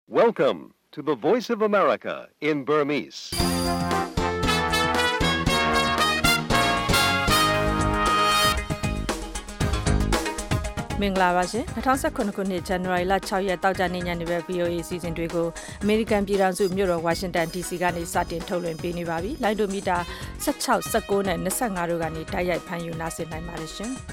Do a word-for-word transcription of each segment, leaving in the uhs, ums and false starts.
Welcome to the Voice of America in Burmese. ။မင်္ဂလာပါရှင်။၂၀၁၇ခုနှစ်ဇန်နဝါရီလ၆ရက်တောက်ကြနေ့ညနေပဲ V O A စီစဉ်တွေကိုအမေရိကန်ပြည်ထောင်စုမြို့တော်ဝါရှင်တန် D C ကနေစတင်ထုတ်လွှင့်ပေးနေပါပြီ။လိုင်းဒိုမီတာ၁၆ ၁၉နဲ့၂၅တို့ကနေတိုက်ရိုက်ဖမ်းယူနားဆင်နိုင်ပါတယ်ရှင်။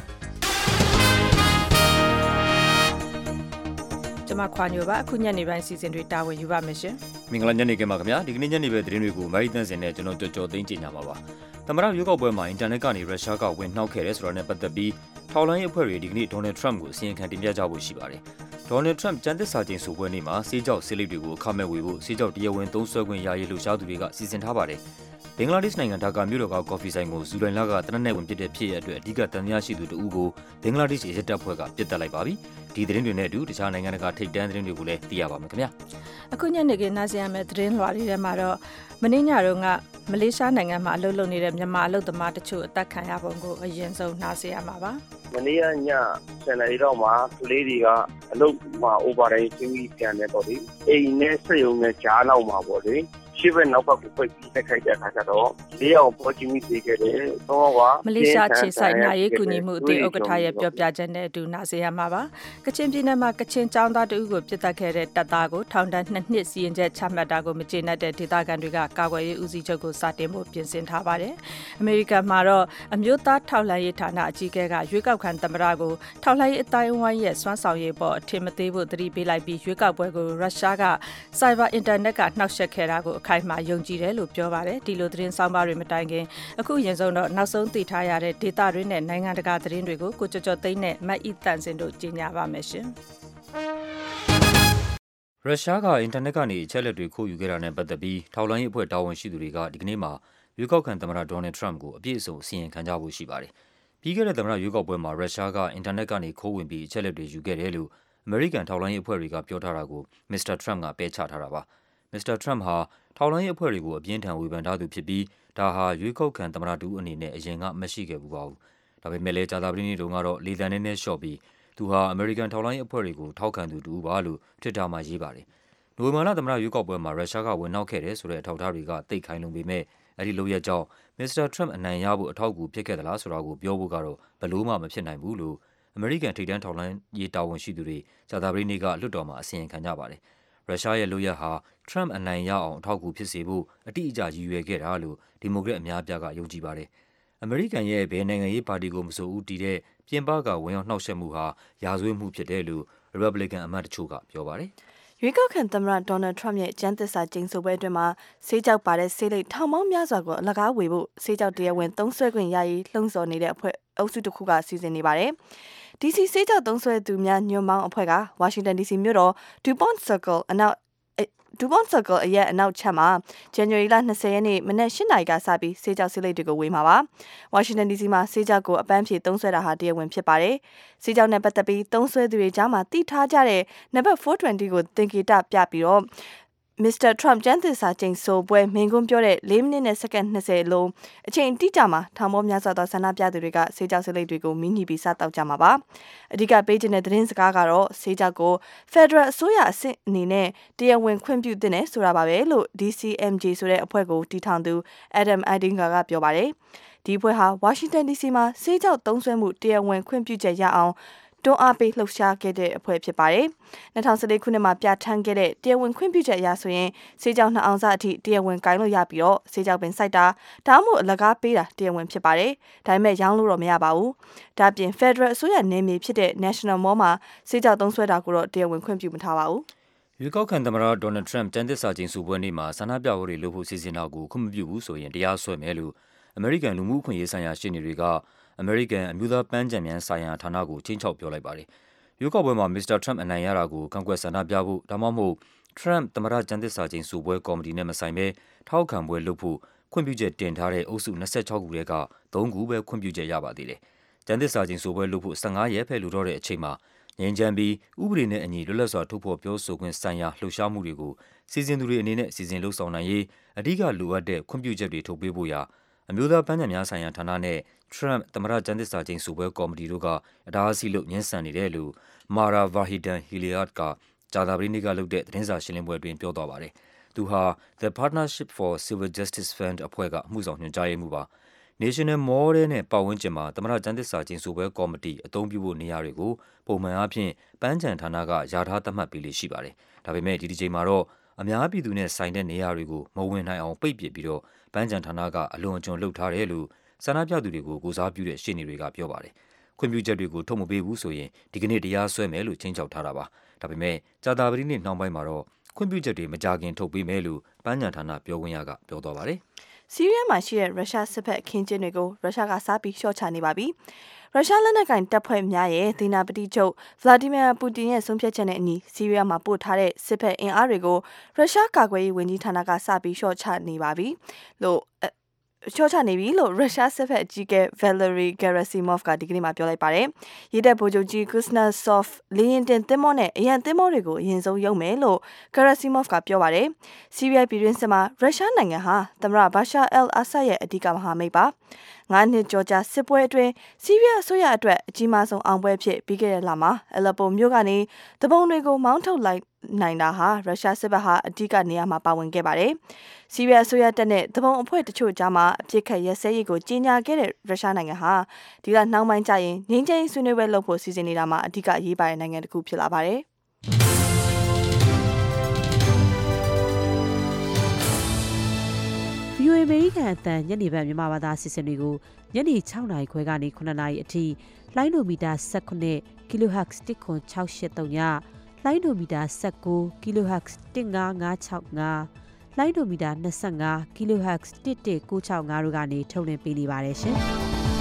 ကျွန်မခွာညိုပါအခုညနေပိုင်းစီစဉ်တွေတာဝန်ယူပါမယ်ရှင်။မင်္ဂလာညနေခင်းပါခင်ဗျာ။ဒီကနေ့ညနေပဲသတင်းတွေကိုမိုင်းတန်းစင်နဲ့ကျွန်တော်ကြော်ကြော်သိန်းကြညာပါပါ။သမ္မတရွေးကောက်ပွဲမှာအင်တာနက်ကနေရုရှားကဝင်နှောက်ခဲ့တယ်ဆိုတာနဲ့ပတ်သက်ပြီးထောက်လှမ်းရေးအဖွဲ့တွေဒီကနေ့ဒေါ်နယ်ထရမ့်ကိုအစီရင်ခံတင်ပြကြဖို့ရှိပါတယ်။ဒေါ်နယ်ထရမ့်ကျန်းသစ္စာကျိန်ဆိုပွဲနေ့မှာစေးကြောက်ဆေးလိပ်တွေကိုအခမဲ့ဝေဖို့စေးကြောက်တရားဝင်သုံးစွဲခွင့်ရရေးလှုပ်ရှားသူတွေကစီစဉ်ထားပါတယ်။ဘင်္ဂလားဒေ့ရှ်နိုင်ငံဒါကာမြို့တော်ကကော်ဖီဆိုင်ကိုဇူလိုင်လကတနက်နေ့ဝင်ပစ်တဲ့ဖြစ်ရတဲ့အတွက်အဓိကတန်တရားရှိသူတဦးကိုဘင်္ဂလားဒေ့ရှ်ရဲတပ်ဖွဲ့ကပြစ်တက်လိုက်ပါပြီ။ဒီသတင်းတွေနဲ့အတူတခြားနိုင်ငံတကာထိပ်တန်းသတင်းတွေကိုလည်းသိရပါမယ်ခင်ဗျာ။အခုညနေခင်းနားဆင်ရမယ့်သတင်းလွှာတွေထဲမှာတော့မနေ့ညတုန်းကမလေးရှားနိုင်ငံမှာအလုပ်လုပ်နေတဲ့မြန်မာအလုပ်သမားတချို့အသက်ခံရပုံကိုအရင်ဆုံးနားဆင်ရမှာပါ။မနေ့ကညဆယ်နာရီတော့မှကလေးတွေကအလုပ်မှာ overtime ဆင်းပြီးပြန်တယ်ပေါ့လေ။အိမ်နဲ့စက်ရုံနဲ့ကြားလောက်မှာပေါ့လေ။ရှေ့ဘက်နောက်ဘက်ကိုပိတ်ပြီးတက်ခိုက်တဲ့အခါကျတော့လေးအောင်ပေါ်ချင်းပြီးသေးခဲ့တယ်။သုံးယောက်ကမလေးရှားခြေဆိုင်နာရေးကူညီမှုအသင်းဥက္ကဋ္ဌရဲ့ပြောပြချက်နဲ့အတူနားဆင်ရမှာပါ။ကချင်ပြည်နယ်မှာကချင်ចောင်းသားတဦးကိုပြစ်တက်ခဲ့တဲ့တပ်သားကိုထောင်ဒဏ်နှစ်နှစ်စီရင်ချက်ချမှတ်တာကိုမကျေနပ်တဲ့ဒေသခံတွေကကာကွယ်ရေးဦးစီးချုပ်ကိုစတင်ဖို့ပြင်ဆင်ထားပါတယ်။အမေရိကန်မှာတော့အမျိုးသားထောက်လှမ်းရေးဌာနအကြီးအကဲကရွေးကောက်ခံသမ္မတကိုထောက်လှမ်းရေးအတိုင်းအဝိုင်းရဲ့စွမ်းဆောင်ရည်ပေါ်အထင်မသေးဖို့သတိပေးလိုက်ပြီးရွေးကောက်ပွဲကိုရုရှားကစိုက်ဘာအင်တာနက်ကနှောက်ယှက်ခဲ့တာကိုအခိုင်အမာယုံကြည်တယ်လို့ပြောပါတယ်ဒီလိုသတင်းဆောင်ပါတွေမတိုင်ခင်အခုအရင်ဆုံးတော့နောက်ဆုံးသိထားရတဲ့ဒေတာတွေနဲ့နိုင်ငံတကာသတင်းတွေကိုကိုကျော်ကျော်သိန်းနဲ့မတ်အီတန်စင်တို့ကြီးညာပါမယ်ရှင်ရုရှားကအင်တာနက်ကနေအချက်လက်တွေခိုးယူခဲ့တာနဲ့ပတ်သက်ပြီးထောက်လှမ်းရေးအဖွဲ့တာဝန်ရှိသူတွေကဒီကနေ့မှာရွေးကောက်ခံသမ္မတဒေါ်နယ်ထရမ့်ကိုအပြည့်အစုံအစီရင်ခံကြဖို့ရှိပါတယ်ပြီးခဲ့တဲ့သမ္မတရွေးကောက်ပွဲမှာရုရှားကအင်တာနက်ကနေခိုးဝင်ပြီးအချက်လက်တွေယူခဲ့တယ်လို့အမေရိကန်ထောက်လှမ်းရေးအဖွဲ့တွေကပြောထားတာကိုမစ္စတာထရမ့်ကပယ်ချထားတာပါမစ္စတာထရမ့်ဟာထောက်လှမ်းရေးအဖွဲ့တွေကိုအပြင်းထန်ဝေဖန်ထားသူဖြစ်ပြီးဒါဟာရွေးကောက်ခံသမ္မတတူအနေနဲ့အရင်ကမရှိခဲ့ဘူးပါဘူးဒါပေမဲ့လည်းကြာသပတေးနေ့တုန်းကတော့လေသံနဲ့နဲ့လျှော့ပြီးသူဟာအမေရိကန်ထောက်လှမ်းရေးအဖွဲ့တွေကိုထောက်ခံသူတူပါလို့ Twitter မှာရေးပါတယ်နိုဝင်ဘာလသမ္မတရွေးကောက်ပွဲမှာရုရှားကဝင်နှောက်ခဲ့တယ်ဆိုတဲ့အထောက်အထားတွေကသိပ်ခိုင်လုံပေမဲ့အဲဒီလုပ်ရက်ကြောင့်မစ္စတာထရမ့်အနိုင်ရဖို့အထောက်အကူဖြစ်ခဲ့သလားဆိုတာကိုပြောဖို့ကတော့ဘယ်လို့မှမဖြစ်နိုင်ဘူးလို့အမေရိကန်ထိပ်တန်းထောက်လှမ်းရေးတာဝန်ရှိသူတွေကြာသပတေးနေ့ကလွှတ်တော်မှာအစီရင်ခံကြပါတယ်ရုရှားရဲ့လုပ်ရက်ဟာထရမ့်အနိုင်ရအောင်အထောက်အကူဖြစ်စေဖို့အတိအကျရည်ရွယ်ခဲ့တာလို့ဒီမိုကရက်အများအပြားကယုံကြည်ပါတယ်အမေရိကန်ရဲ့ဘယ်နိုင်ငံရေးပါတီကိုမဆိုဦးတည်တဲ့ပြင်ပကဝင်ရောက်နှောက်ယှက်မှုဟာရာဇဝတ်မှုဖြစ်တယ်လို့ Republican အမတ်တချို့ကပြောပါတယ်ရွေးကောက်ခံသမ္မတဒေါ်နယ်ထရမ့်ရဲ့ကျန်းသစ္စာကျိန်ဆိုပွဲအတွင်းမှာဆေးကြောက်ပါတဲ့ဆေးလိပ်ထောင်ပေါင်းများစွာကိုအလကားဝေဖို့ဆေးကြောက်တရားဝင်သုံးစွဲခွင့်ရရေးလှုံ့ဆော်နေတဲ့အဖွဲ့အုပ်စုတစ်ခုကစီစဉ်နေပါတယ်။ D C ဆေးကြောက်သုံးစွဲသူများညွှန်ပေါင်းအဖွဲ့ကဝါရှင်တန် D C မြို့တော် DuPont Circle အနောက်DuPont Circle အရက်အနောက်ချက်မှာ January လ၂၀ရက်နေ့မနက်၈နာရီကစပြီးဆေးကြောက်ဆေးလိပ်တွေကိုဝေမှာပါ။ Washington D C မှာဆေးကြောက်ကိုအပန်းဖြေသုံးစွဲတာဟာတရားဝင်ဖြစ်ပါတယ်။ဆေးကြောက်နဲ့ပတ်သက်ပြီးသုံးစွဲသူတွေကြားမှာသိထားကြတဲ့နံပါတ်၄၂၀ကိုသင်္ကေတပြပြီးတော့မစ္စတာထရမ့်ကျန်းသစ္စာကျိန်ဆိုပွဲမိန့်ခွန်းပြောတဲ့၄မိနစ်နဲ့စက္ကန့်၂၀လုံးအချိန်တိကျမှာထောင်ပေါင်းများစွာသောဆန္ဒပြသူတွေကဆေးကြောက်ဆေးလိပ်တွေကိုမိညီပြီးစတောက်ကြမှာပါအဓိကပေးခြင်းတဲ့သတင်းစကားကတော့ဆေးကြောက်ကို Federal အစိုးရအဆင့်အနေနဲ့တရားဝင်ခွင့်ပြုသင့်တယ်ဆိုတာပါပဲလို့ D C M J ဆိုတဲ့အဖွဲ့ကိုတည်ထောင်သူ Adam Idinga ကပြောပါတယ်ဒီအဖွဲ့ဟာ Washington D C မှာဆေးကြောက်သုံးစွဲမှုတရားဝင်ခွင့်ပြုချက်ရအောင်တွန်းအားပေးလှုပ်ရှားခဲ့တဲ့အဖွဲ့ဖြစ်ပါတယ်။၂၀၁၄ခုနှစ်မှာပြဋ္ဌာန်းခဲ့တဲ့တရားဝင်ခွင့်ပြုချက်အရဆိုရင်ဆေးကြောက်နှစ်အောင်စအထိတရားဝင်ကိုင်လို့ရပြီးတော့ဆေးကြောက်ပင်စိုက်တာဒါမှမဟုတ်အလကားပေးတာတရားဝင်ဖြစ်ပါတယ်။ဒါပေမဲ့ရောင်းလို့တော့မရပါဘူး။ဒါပြင် Federal အစိုးရနယ်မြေဖြစ်တဲ့ National Mall မှာဆေးကြောက်သုံးစွဲတာကိုတော့တရားဝင်ခွင့်ပြုမထားပါဘူး။ရွေးကောက်ခံသမ္မတဒေါ်နယ်ထရမ့်ကျန်းသစ္စာကျိန်ဆိုပွဲနေ့မှာဆန္ဒပြပွဲတွေလုပ်ဖို့စီစဉ်တာကိုခွင့်မပြုဘူးဆိုရင်တရားစွဲမယ်လို့အမေရိကန်လူမှုအခွင့်အရေးဆိုင်ရာရှေ့နေတွေကအမေရိကန်အမျိုးသားပန်းခြံများဆိုင်ရာဌာနကိုချင်းချောက်ပြောလိုက်ပါတယ်။ရွေးကောက်ပွဲမှာမစ္စတာထရမ့်အနိုင်ရတာကိုကန့်ကွက်ဆန္ဒပြဖို့ဒါမှမဟုတ်ထရမ့်သမ္မတကျန်းသစ္စာကျိန်ဆိုပွဲကော်မတီနဲ့မဆိုင်ဘဲထောက်ခံပွဲလုပ်ဖို့ခွင့်ပြုချက်တင်ထားတဲ့အုပ်စု၂၆ခုထဲက၃ခုပဲခွင့်ပြုချက်ရပါသေးတယ်။ကျန်းသစ္စာကျိန်ဆိုပွဲလုပ်ဖို့၁၅ရက်ပဲလိုတော့တဲ့အချိန်မှာငြိမ်းချမ်းပြီးဥပဒေနဲ့အညီလွတ်လပ်စွာထုတ်ဖော်ပြောဆိုခွင့်ဆိုင်ရာလှုပ်ရှားမှုတွေကိုစီစဉ်သူတွေအနေနဲ့စီစဉ်လှုပ်ဆောင်နိုင်ရေးအဓိကလိုအပ်တဲ့ခွင့်ပြုချက်တွေထုတ်ပေးဖို့ရာအမျိုးသားပန်းခြံများဆိုင်ရာဌာနနဲ့ထရမ့်သမ္မတကျန်းသစ္စာကျိန်ဆိုပွဲကော်မတီတို့ကအတားအဆီးလုပ်ညှင်းဆန်နေတယ်လို့ Mara Vahidan Hilliard ကကြာသပတေးနေ့ကလုပ်တဲ့သတင်းစာရှင်းလင်းပွဲအတွင်းပြောသွားပါတယ်။သူဟာ The Partnership for Civil Justice Fund အဖွဲ့ကအမှုဆောင်ညွှန်ကြားရေးမှူးပါ။ National Mall နဲ့ပတ်ဝန်းကျင်မှာသမ္မတကျမ်းသစ္စာကျိန်ဆိုပွဲကော်မတီအသုံးပြုဖို့နေရာတွေကိုပုံမှန်အားဖြင့်ပန်းခြံဌာနကယာထားသတ်မှတ်ပေးလေ့ရှိပါတယ်။ဒါပေမဲ့ဒီတစ်ချိန်မှာတော့အများပြည်သူနဲ့ဆိုင်တဲ့နေရာတွေကိုမဝင်နိုင်အောင်ပိတ်ပစ်ပြီးတော့ပန်းခြံဌာနကအလွန်အကျွံလုပ်ထားတယ်လို့ဆန္ဒပြသူတွေကိုကိုစားပြုတဲ့ရှေ့နေတွေကပြောပါတယ်။ခွင့်ပြုချက်တွေကိုထုတ်မပေးဘူးဆိုရင်ဒီကနေ့တရားစွဲမယ်လို့ချိန်ချောက်ထားတာပါ။ဒါပေမဲ့ကြာသပတေးနေ့နှောင်းပိုင်းမှာတော့ခွင့်ပြုချက်တွေမကြာခင်ထုတ်ပေးမယ်လို့ပန်းခြံဌာနပြောခွင့်ရကပြောသွားပါတယ်။ဆီးရီးယားမှာရှိတဲ့ရုရှားစစ်ဘက်အခင်းကျင်းတွေကိုရုရှားကစားပြီးလျှော့ချနေပါပြီ။ရုရှားလက်နက်ကိုင်တပ်ဖွဲ့များရဲ့ဒေနာပတိချုပ်ဗလာဒီမီယာပူတင်ရဲ့ဆုံးဖြတ်ချက်နဲ့အညီဆီးရီးယားမှာပို့ထားတဲ့စစ်ဘက်အင်အားတွေကိုရုရှားကာကွယ်ရေးဝန်ကြီးဌာနကစပြီးလျှော့ချနေပါပြီလို့လျှော့ချနေပြီလို့ရုရှားစစ်ဘက်အကြီးအကဲ Valery Gerasimov ကဒီကနေ့မှပြောလိုက်ပါတယ်။ရေတပ်ဗိုလ်ချုပ်ကြီး Kuznetsov လေယာဉ်တင်သင်္ဘောနဲ့အရန်သင်္ဘောတွေကိုအရင်ဆုံးရုပ်မယ်လို့ Gerasimov ကပြောပါတယ်။ဆီးရီးယားပြည်တွင်းစစ်မှာရုရှားနိုင်ငံဟာသမ္မတ Bashar al-Assad ရဲ့အဓိကမဟာမိတ်ပါ။ငါးနှစ်ကျော်ကြာစစ်ပွဲအတွင်းဆီးရီးယားအစိုးရအတွက်အကြီးမားဆုံးအောင်ပွဲဖြစ်ပြီးခဲ့တဲ့လမှာအလက်ပိုမြို့ကနေတပုံတွေကိုမောင်းထုတ်လိုက်နိုင်တာဟာရုရှားစစ်ဘက်ဟာအဓိကနေရာမှာပါဝင်ခဲ့ပါတယ်။ဆီးရီးယားအစိုးရတပ်နဲ့တပုံအဖွဲ့တချို့ကြားမှာအပြစ်ခတ်ရဲစဲရေးကိုကြီးညာခဲ့တဲ့ရုရှားနိုင်ငံဟာဒီကနှောင်းပိုင်းကျရင်ငြိမ်းချမ်းရေးဆွေးနွေးပွဲလုပ်ဖို့စီစဉ်နေတာမှာအဓိကအရေးပါတဲ့နိုင်ငံတစ်ခုဖြစ်လာပါတယ်။ဗီအိုအေ အမေရိကန်အသံညနေပိုင်းမြန်မာဘာသာအစီအစဉ်တွေကိုညနေ၆နာရီခွဲကနေ၇နာရီအထိလိုင်းဒိုမီတာ၁၉ kilohertz တစ်ခွန်၆၈၃ညလိုင်းဒိုမီတာ၁၉ kilohertz တစ်၅၅၆၅လိုင်းဒိုမီတာ၂၅ kilohertz တစ်၁၉၆၅တို့ကနေထုတ်လွှင့်ပေးနေပါတယ်ရှင်။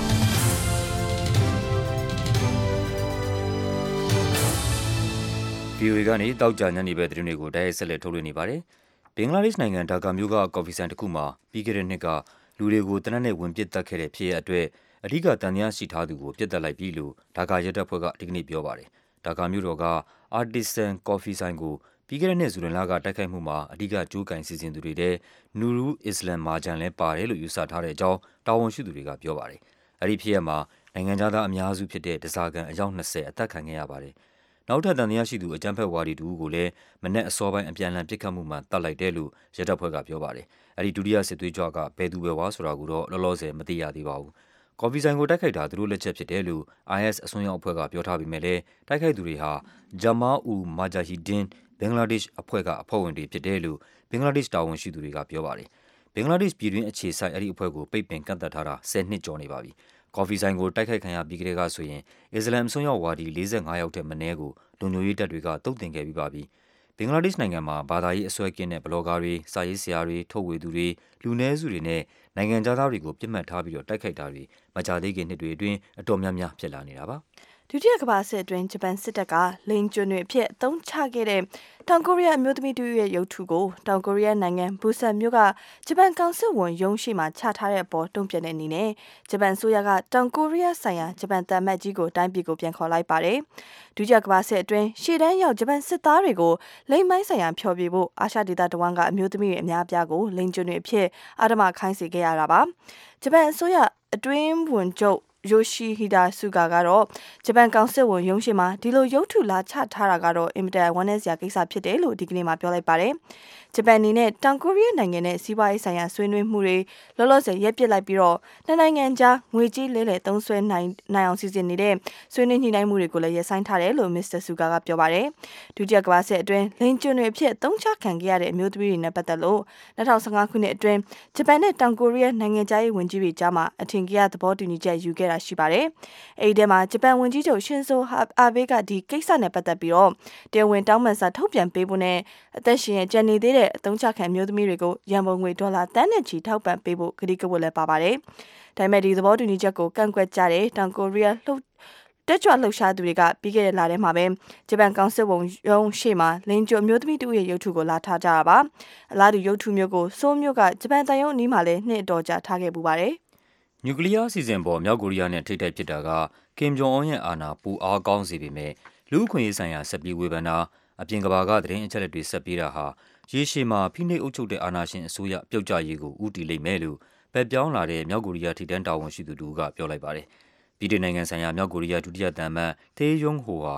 ဗီအိုအေကနေတောက်ကြညနေပဲသတင်းတွေကိုတိုက်ရိုက်ဆက်လက်ထုတ်လွှင့်နေပါတယ်။ဘင်္ဂလားဒေ့ရှ်နိုင်ငံဒါကာမြို့ကကော်ဖီဆိုင်တစ်ခုမှာပြီးခဲ့တဲ့နှစ်ကလူတွေကိုတနက်နဲ့ဝင်ပစ်တက်ခဲ့တဲ့ဖြစ်ရပ်အတွက်အဓိကတန်တရားရှိထားသူကိုပြစ်တက်လိုက်ပြီလို့ဒါကာရဲတပ်ဖွဲ့ကဒီကနေ့ပြောပါတယ်။ဒါကာမြို့တော်က Artisan ကော်ဖီဆိုင်ကိုပြီးခဲ့တဲ့နှစ်ဇူလိုင်လကတိုက်ခိုက်မှုမှာအဓိကကြိုးကင်စီစဉ်သူတွေတဲ့နူရူအစ္စလမ်မာဂျန်လည်းပါတယ်လို့ယူဆထားတဲ့အကြောင်းတာဝန်ရှိသူတွေကပြောပါတယ်။အဲဒီဖြစ်ရပ်မှာနိုင်ငံသားအများစုဖြစ်တဲ့ဒဇာကန်အယောက်၂၀အသက်ခံခဲ့ရပါတယ်။နောက်ထပ်တန်တရားရှိသူအကြမ်းဖက်ဝါဒီတူကိုလည်းမနေ့အစောပိုင်းအပြန်အလှန်ပစ်ခတ်မှုမှာတတ်လိုက်တယ်လို့ရဲတပ်ဖွဲ့ကပြောပါတယ်။အဲဒီဒုတိယစစ်သွေးကြွကဘယ်သူပဲဝါဆိုတာကိုတော့လောလောဆယ်မသိရသေးပါဘူး။ကော်ဖီဆိုင်ကိုတိုက်ခိုက်တာသူတို့လက်ချက်ဖြစ်တယ်လို့ အိုင်အက်စ် အစွန်းရောက်အဖွဲ့ကပြောထားပေမဲ့လည်းတိုက်ခိုက်သူတွေဟာဂျာမာအူမာဂျာဟီဒင်းဘင်္ဂလားဒေ့ရှ်အဖွဲ့ကအဖွဲ့ဝင်တွေဖြစ်တယ်လို့ဘင်္ဂလားဒေ့ရှ်တာဝန်ရှိသူတွေကပြောပါတယ်။ဘင်္ဂလားဒေ့ရှ်ပြည်တွင်းအခြေစိုက်အဲဒီအဖွဲ့ကိုပိတ်ပင်ကန့်သတ်ထားတာဆယ်နှစ်ကျော်နေပါပြီ။ကော်ဖီဆိုင်ကိုတိုက်ခိုက်ခံရပြီးကတည်းကဆိုရင်အစ္စလမ်အစွန်းရောက်ဝါဒီ၄၅ယောက်ထက်မနည်းကိုလုံခြုံရေးတပ်တွေကတုတ်တင်ခဲ့ပြီးပါပြီ။ဘင်္ဂလားဒေ့ရှ်နိုင်ငံမှာဘာသာရေးအစွဲကင်းတဲ့ဘလော့ဂါတွေ၊စာရေးဆရာတွေ၊ထုတ်ဝေသူတွေ၊လူနည်းစုတွေနဲ့နိုင်ငံသားတွေကိုပြစ်မှတ်ထားပြီးတော့တိုက်ခိုက်တာတွေမကြာသေးခင်နှစ်တွေအတွင်းအတော်များများဖြစ်လာနေတာပါဒုတိယကမ္ဘာစစ်အတွင်းဂျပန်စစ်တပ်ကလိန်ကျွန်းတွေအဖြစ်အသုံးချခဲ့တဲ့တောင်ကိုရီးယားအမျိုးသမီးတူရဲ့ရုပ်ထုကိုတောင်ကိုရီးယားနိုင်ငံဘူဆန်မြို့ကဂျပန်ကောင်စစ်ဝန်ရုံးရှိမှချထားတဲ့အပေါ်တုံ့ပြန်တဲ့အနေနဲ့ဂျပန်ဆိုရကတောင်ကိုရီးယားဆိုင်ရာဂျပန်တမတ်ကြီးကိုတိုင်းပြည်ကိုပြန်ခေါ်လိုက်ပါတယ်။ဒုတိယကမ္ဘာစစ်အတွင်းရှေ့တန်းရောက်ဂျပန်စစ်သားတွေကိုလိန်မိုင်းဆိုင်ရာဖျော်ဖြေဖို့အာရှဒေသတဝန်းကအမျိုးသမီးတွေအများအပြားကိုလိန်ကျွန်းတွေအဖြစ်အာဓမခိုင်းစေခဲ့ရတာပါ။ဂျပန်အစိုးရအတွင်းဝန်ချုပ်ယိုရှိဟီဒါဆူဂါကတော့ဂျပန်ကောင်စစ်ဝန်ရုံးရှိမှာဒီလိုရုပ်ထုလာချထားတာကတော့အင်မတန်ဝမ်းနည်းစရာကိစ္စဖြစ်တယ်လို့ဒီကနေ့မှပြောလိုက်ပါတယ်။ဂျပန်အနေနဲ့တောင်ကိုရီးယားနိုင်ငံနဲ့စီးပွားရေးဆိုင်ရာဆွေးနွေးမှုတွေလောလောဆယ်ရပ်ပစ်လိုက်ပြီးတော့နှစ်နိုင်ငံကြားငွေကြေးလဲလှယ်သုံးစွဲနိုင်နိုင်အောင်စီစဉ်နေတဲ့ဆွေးနွေးညှိနှိုင်းမှုတွေကိုလည်းရပ်ဆိုင်းထားတယ်လို့မစ္စတာဆူဂါကပြောပါတယ်။ဒုတိယကမ္ဘာစစ်အတွင်းလိန်ကျွန်းတွေအဖြစ်သုံးချခံခဲ့ရတဲ့အမျိုးသမီးတွေနဲ့ပတ်သက်လို့၂၀၁၅ခုနှစ်အတွင်းဂျပန်နဲ့တောင်ကိုရီးယားနိုင်ငံသားရေးဝန်ကြီးတွေကြားမှာအထင်ကြီးသဘောတူညီချက်ယူခဲ့တာရှိပါတယ်။အဲဒီထဲမှာဂျပန်ဝန်ကြီးချုပ်ရှင်ဇိုအာဘေးကဒီကိစ္စနဲ့ပတ်သက်ပြီးတော့တရားဝင်တောင်းပန်စာထုတ်ပြန်ပေးဖို့နဲ့အသက်ရှင်ကျန်နေသေးတဲ့အသုံးချခံမျိုးသမီးတွေကိုရန်ပုံငွေဒေါ်လာတန်းနဲ့ချီထောက်ပံ့ပေးဖို့ကတိကဝတ်လည်းပါပါတယ်။ဒါပေမဲ့ဒီသဘောတူညီချက်ကိုကန့်ကွက်ကြတဲ့တောင်ကိုရီးယားလှုပ်တက်ကြွလှုပ်ရှားသူတွေကပြီးခဲ့တဲ့လထဲမှာပဲဂျပန်ကောင်စစ်ဝန်ရုံးရှေ့မှာလင်ကျိုမျိုးသမီးတူရဲ့ရုပ်ထုကိုလာထားကြတာပါ။အလားတူရုပ်ထုမျိုးကိုဆိုးမျိုးကဂျပန်တန်ရုံးအနီးမှာလည်းနှစ်အတော်ကြာထားခဲ့ပူပါတယ်။နျူကလ িয়ার အစီအစဉ်ပေါ်မြောက်ကိုရီးယားနဲ့ထိပ်တိုက်ဖြစ်တာကကင်ဂျုံအွန်ရဲ့အာဏာပိုအားကောင်းစေပေမဲ့လူ့အခွင့်အရေးဆိုင်ရာဆက်ပြီးဝေဖန်တာအပြင်ကဘာကသတင်းအချက်အလက်တွေဆက်ပြီးတာဟာရေရှည်မှာဖိနှိပ်အုပ်ချုပ်တဲ့အာဏာရှင်အစိုးရပြုတ်ကျရေးကိုဦးတည်လိမ့်မယ်လို့ပက်ပြောင်းလာတဲ့မြောက်ကိုရီးယားထိပ်တန်းတာဝန်ရှိသူတို့ကပြောလိုက်ပါတယ်။ပြည်ထောင်နိုင်ငံဆိုင်ရာမြောက်ကိုရီးယားဒုတိယတမန်သေယုံဟိုဟာဘ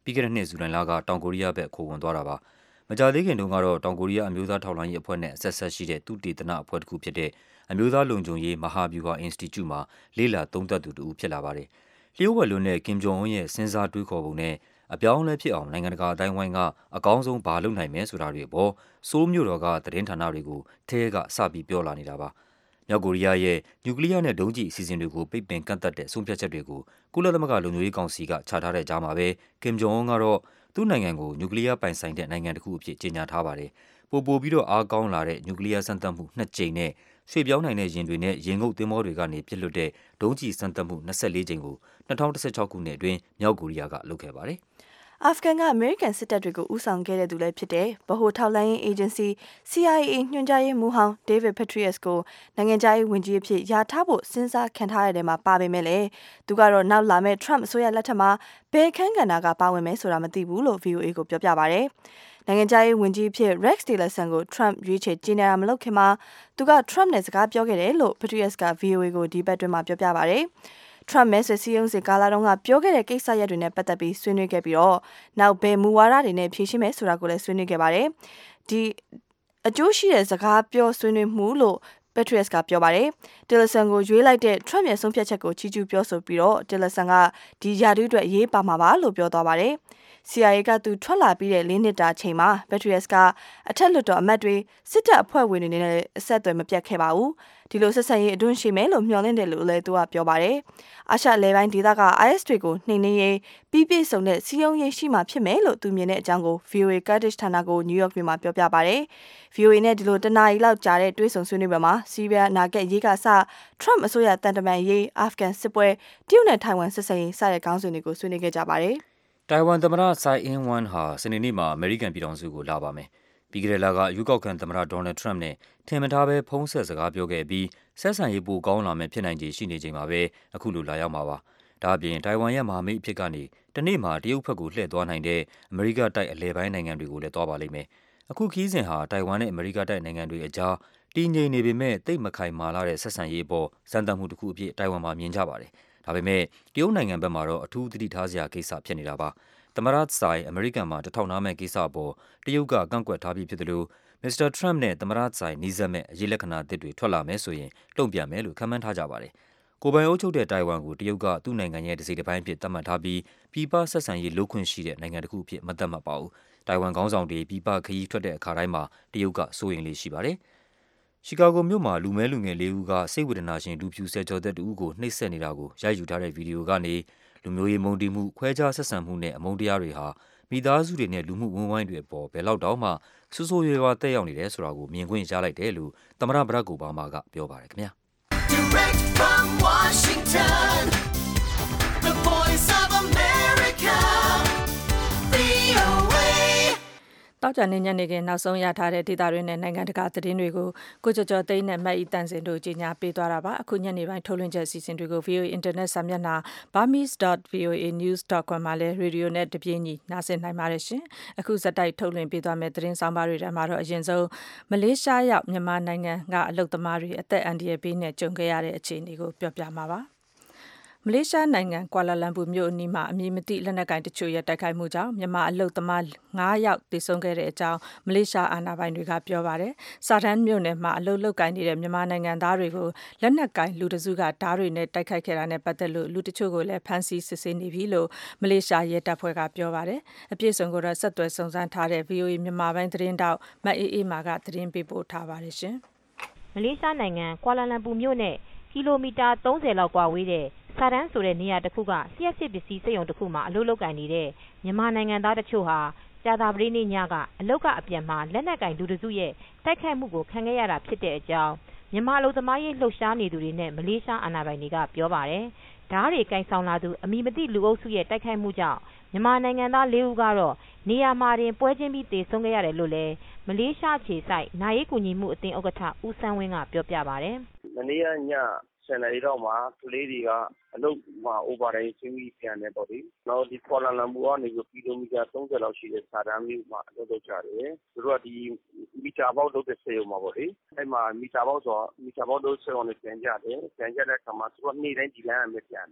ပြီးခဲ့တဲ့နှစ်ဇူလိုင်လကတောင်ကိုရီးယားဘက်ခိုဝင်သွားတာပါမကြာသေးခင်တုန်းကတော့တောင်ကိုရီးယားအမျိုးသားထောက်လှမ်းရေးအဖွဲ့နဲ့ဆက်ဆက်ရှိတဲ့သူတေသနအဖွဲ့တစ်ခုဖြစ်တဲ့အမျိုးသားလုံခြုံရေးမဟာဗျူဟာအင်စတီကျုမှာလေးလာသုံးသပ်သူတူဖြစ်လာပါတယ်လျှို့ဝှက်လွန်းတဲ့ကင်ဂျုံအွန်းရဲ့စဉ်းစားတွေးခေါ်ပုံနဲ့အပြောင်းအလဲဖြစ်အောင်နိုင်ငံတကာအတိုင်းဝိုင်းကအကောင်းဆုံးဘာလုပ်နိုင်မယ်ဆိုတာတွေအပေါ်ဆိုးမြို့တော်ကသတင်းဌာနတွေကိုထဲကစပြီးပြောလာနေတာပါမြောက်ကိုရီးယားရဲ့နျူကလ িয়ার နဲ့ဒုံးကျည်အစီအစဉ်တွေကိုပိတ်ပင်ကန့်သတ်တဲ့ဆုံးဖြတ်ချက်တွေကိုကုလသမဂ္ဂလုံခြုံရေးကောင်စီကချထားတဲ့ကြားမှာပဲကင်ဂျုံအွန်းကတော့သူ့နိုင်ငံကိုနျူကလ িয়ার ပိုင်ဆိုင်တဲ့နိုင်ငံတစ်ခုအဖြစ်ကြေညာထားပါတယ်ပိုပိုပြီးတော့အားကောင်းလာတဲ့နျူကလ িয়ার စမ်းသပ်မှုနှစ်ကြိမ်နဲ့ရွှေ့ပြောင်းနိုင်တဲ့ယာဉ်တွေနဲ့ရေငုပ်သင်္ဘောတွေကနေပစ်လွတ်တဲ့ဒုံးကျည်စမ်းသပ်မှုနှစ်ဆယ့်လေးကြိမ်ကို၂၀၁၆ခုနှစ်အတွင်းမြောက်ကိုရီးယားကလုပ်ခဲ့ပါတယ်အာဖဂန်ကအမေရိကန်စစ်တပ်တွေကိုဦးဆောင်ခဲ့တဲ့သူလည်းဖြစ်တဲ့ဗဟိုထောက်လှမ်းရေးအေဂျင်စီ C I A ညွှန်ကြားရေးမှူးဟောင်း David Petraeus ကိုနိုင်ငံခြားရေးဝန်ကြီးအဖြစ်ယာထားဖို့စဉ်းစားခံထားရတဲ့မှာပါပေမဲ့လည်းသူကတော့နောက်လာမဲ့ Trump အစိုးရလက်ထက်မှာဘယ်ခန်းကဏ္ဍကပါဝင်မယ်ဆိုတာမသိဘူးလို့ V O A ကိုပြောပြပါတယ်နိုင်ငံခြားရေးဝန်ကြီးအဖြစ် Rex Tillerson ကို Trump ရွေးချယ်ကြေညာမလုပ်ခင်မှာသူက Trump နဲ့စကားပြောခဲ့တယ်လို့ Petraeus က V O A ကိုဒီဘက်တွင်မှပြောပြပါတယ်Trump မဲဆွယ်စည်းရုံးစဉ်ကာလတုန်းကပြောခဲ့တဲ့ကိစ္စရပ်တွေနဲ့ပတ်သက်ပြီးဆွေးနွေးခဲ့ပြီးတော့နောက်ဘယ်မူဝါဒတွေနဲ့ဖြေရှင်းမယ်ဆိုတာကိုလည်းဆွေးနွေးခဲ့ပါတယ်။ဒီအကျိုးရှိတဲ့စကားပြောဆွေးနွေးမှုလို့ Petraeus ကပြောပါတယ်။ Tillerson ကိုရွေးလိုက်တဲ့ Trump ရဲ့ဆုံးဖြတ်ချက်ကိုချီးကျူးပြောဆိုပြီးတော့ Tillerson ကဒီရာထူးအတွက်ရေးပါမှာပါလို့ပြောသွားပါတယ်။ C I A ကသူထွက်လာပြီးတဲ့လေးနှစ်တာချိန်မှာ Petraeus ကအထက်လွှတ်တော်အမတ်တွေစစ်တပ်အဖွဲ့ဝင်တွေနဲ့အဆက်အသွယ်မပြတ်ခဲ့ပါဘူး။ဒီလိုဆက်ဆံရေးအတွင်းရှိမယ်လို့မျှော်လင့်တယ်လို့လည်းသူကပြောပါတယ်။အာရှလေပိုင်းဒေသက I S တွေကိုနှိမ်နင်းရေးပြီးပြည့်စုံတဲ့စီးရုံးရေးရှိမှဖြစ်မယ်လို့သူမြင်တဲ့အကြောင်းကို V O A Kurdish ဌာနကိုနယူးယောက်မြို့မှာပြောပြပါတယ်။ V O A နဲ့ဒီလိုတနားရီလောက်ကြာတဲ့တွေ့ဆုံဆွေးနွေးပွဲမှာစီးရီးယားနာဂတ်ရေးကစ Trump အစိုးရတန်တမန်ရေးအာဖဂန်စစ်ပွဲတရုတ်နဲ့ထိုင်ဝမ်ဆက်ဆံရေးစတဲ့ခေါင်းစဉ်တွေကိုဆွေးနွေးခဲ့ကြပါတယ်။တိုင်ဝမ်သမ္မတ Tsai Ing-wen ဟာစနေနေ့မှာအမေရိကန်ပြည်ထောင်စုကိုလာပါမယ်။ပြီးခဲ့တဲ့လကရွေးကောက်ခံသမ္မတ Donald Trump နဲ့ထင်မထားဘဲဖုန်းဆက်စကားပြောခဲ့ပြီးဆက်ဆံရေးပိုကောင်းလာမယ်ဖြစ်နိုင်ခြေရှိနေချိန်မှာပဲအခုလိုလာရောက်မှာပါ။ဒါ့အပြင်တိုင်ဝမ်ရဲ့မဟာမိတ်အဖြစ်ကနေတနေ့မှာတရုတ်ဘက်ကိုလှည့်သွားနိုင်တဲ့အမေရိကတိုက်အလဲပိုင်းနိုင်ငံတွေကိုလည်းသွားပါလိမ့်မယ်။အခုခီးစဉ်ဟာတိုင်ဝမ်နဲ့အမေရိကတိုက်နိုင်ငံတွေအကြားတည်ငြိမ်နေပေမဲ့တိတ်မခိုင်မာလာတဲ့ဆက်ဆံရေးပေါ်စံတမ်းမှုတစ်ခုအဖြစ်တိုင်ဝမ်မှာမြင်ကြပါတယ်။ဒါပေမဲ့တရုတ်နိုင်ငံဘက်မှာတော့အထူးသတိထားစရာကိစ္စဖြစ်နေတာပါ။သမ္မတ Tsai အမေရိကန်မှာတထောက်နားမဲ့ကိစ္စပေါ်တရုတ်ကကန့်ကွက်ထားပြီးဖြစ်တယ်လို့မစ္စတာ Trump နဲ့သမ္မတ Tsai နီးစပ်မဲ့အရေးလက္ခဏာသစ်တွေထွက်လာမယ်ဆိုရင်တုံ့ပြန်မယ်လို့ခန့်မှန်းထားကြပါတယ်။ကိုယ်ပိုင်အုပ်ချုပ်တဲ့တိုင်ဝမ်ကိုတရုတ်ကသူ့နိုင်ငံရဲ့တစ်စိတ်တစ်ပိုင်းအဖြစ်သတ်မှတ်ထားပြီးပြည်ပဆက်ဆံရေးလုပ်ခွင့်ရှိတဲ့နိုင်ငံတစ်ခုအဖြစ်မသတ်မှတ်ပါဘူး။တိုင်ဝမ်ခေါင်းဆောင်တွေပြည်ပခရီးထွက်တဲ့အခါတိုင်းမှာတရုတ်ကစိုးရိမ်လေးရှိပါတယ်။ရှီကာဂိုမြို့မှာလူမဲလူငယ်လေးဦးကစိတ်ဝေဒနာရှင်လူဖြူဆယ်ကျော်သက်တဦးကိုနှိပ်စက်နေတာကိုရိုက်ယူထားတဲ့ဗီဒီယိုကနေလူမျိုးရေးမုန်းတီးမှုခွဲခြားဆက်ဆံမှုနဲ့အမုန်းတရားတွေဟာမိသားစုတွေနဲ့လူမှုဝန်းဝိုင်းတွေအပေါ်ဘယ်လောက်တောင်မှဆိုးဆိုးရွားရွားတက်ရောက်နေတယ်ဆိုတာကိုမြင်ခွင့်ရလိုက်တယ်လို့သမ္မတဘရက်အိုဘားမားကပြောပါတယ်ခင်ဗျာ Direct from Washington The Voice of America V O A တောက်ကြနေညနေခင်းနောက်ဆုံးရထားတဲ့ဒေတာတွေနဲ့နိုင်ငံတကာသတင်းတွေကိုကိုကျော်ကျော်သိန်းနဲ့မတ်ဤတန်စင်တို့ကြီးညာပေးသွားတာပါအခုညနေပိုင်းထုတ်လွှင့်ချက်အစီအစဉ်တွေကို V O A Internet စာမျက်နှာ burmese dot v o a news dot com မှာလည်းရေဒီယိုနဲ့တပြေးညီနားဆင်နိုင်ပါတယ်ရှင်အခုစက်တိုက်ထုတ်လွှင့်ပေးသွားမယ့်သတင်းဆောင်ပါတွေထဲမှာတော့အရင်ဆုံးမလေးရှားရောက်မြန်မာနိုင်ငံကအလုပ်သမားတွေအသက်အန္တရာယ်ပေးနဲ့ကြုံခဲ့ရတဲ့အခြေအနေကိုပြောပြမှာပါမလေးရှားနိုင်ငံကွာလာလမ်ပူမြို့အနီးမှာအမည်မသိလက်နက်ကိုင်တချို့ရဲ့တိုက်ခိုက်မှုကြောင့်မြန်မာအလုပ်သမားငါးယောက်သေဆုံးခဲ့တဲ့အကြောင်းမလေးရှားအာဏာပိုင်တွေကပြောပါတယ်။စာတန်းမြို့နယ်မှာအလုပ်လုပ်ကိုင်နေတဲ့မြန်မာနိုင်ငံသားတွေကိုလက်နက်ကိုင်လူတစုကဓားတွေနဲ့တိုက်ခိုက်ခဲ့တာနဲ့ပတ်သက်လို့လူတချို့ကိုလည်းဖမ်းဆီးစစ်ဆေးနေပြီလို့မလေးရှားရဲတပ်ဖွဲ့ကပြောပါတယ်။အပြည့်စုံကိုတော့ဆက်သွယ်စုံစမ်းထားတဲ့ V O A မြန်မာပိုင်းသတင်းတောက်မအေးအေးမာကသတင်းပေးပို့ထားပါတယ်ရှင်။မလေးရှားနိုင်ငံကွာလာလမ်ပူမြို့နဲ့ကီလိုမီတာသုံးဆယ်လောက်ကွာဝေးတဲ့စာတန်းဆိုတဲ့နေရာတစ်ခုကလျှက်စစ်ပစ္စည်းစက်ရုံတစ်ခုမှာအလုပ်လုပ်ကိုင်နေတဲ့မြန်မာနိုင်ငံသားတချို့ဟာကြာသပတေးနေ့ညကအလုပ်ကအပြန်မှာလက်နက်ကင်လူတစုရဲ့တိုက်ခိုက်မှုကိုခံခဲ့ရတာဖြစ်တဲ့အကြောင်းမြန်မာအလုပ်သမားရေးလှုပ်ရှားနေသူတွေနဲ့မလေးရှားအာဏာပိုင်တွေကပြောပါတယ်။ဓားတွေကင်ဆောင်လာသူအမည်မသိလူအုပ်စုရဲ့တိုက်ခိုက်မှုကြောင့်မြန်မာနိုင်ငံသားလေးဦးကတော့နေရာမှာတင်ပွဲချင်းပြီးသေဆုံးခဲ့ရတယ်လို့လည်းမလေးရှားခြေဆိုင်နာရေးကူညီမှုအသင်းဥက္ကဋ္ဌဦးစန်းဝင်းကပြောပြပါတယ်။မနေ့ကညဆယ်နာရီတော့မှကလေးတွေကအလုပ်မှာ overtime ဆင်းပြီးပြန်တယ်ပေါ့လေ။နောက်ဒီကွာလာလမ်ပူကနေကီလိုမီတာသုံးဆယ်လောက်ရှိတဲ့စာတန်းမြို့မှာအလုပ်လုပ်ကြတယ်။သူတို့ကဒီမီတာဘောက်လုပ်တဲ့စက်ရုံမှာပေါ့လေ။အဲ့မှာမီတာဘောက်ဆိုမီတာဘောက်လုပ်စက်ရုံနဲ့ပြန်ကြတယ်။ပြန်ကြတဲ့အခါမှာသူကနေ့တိုင်းဒီလမ်းအမြဲပြန်တယ်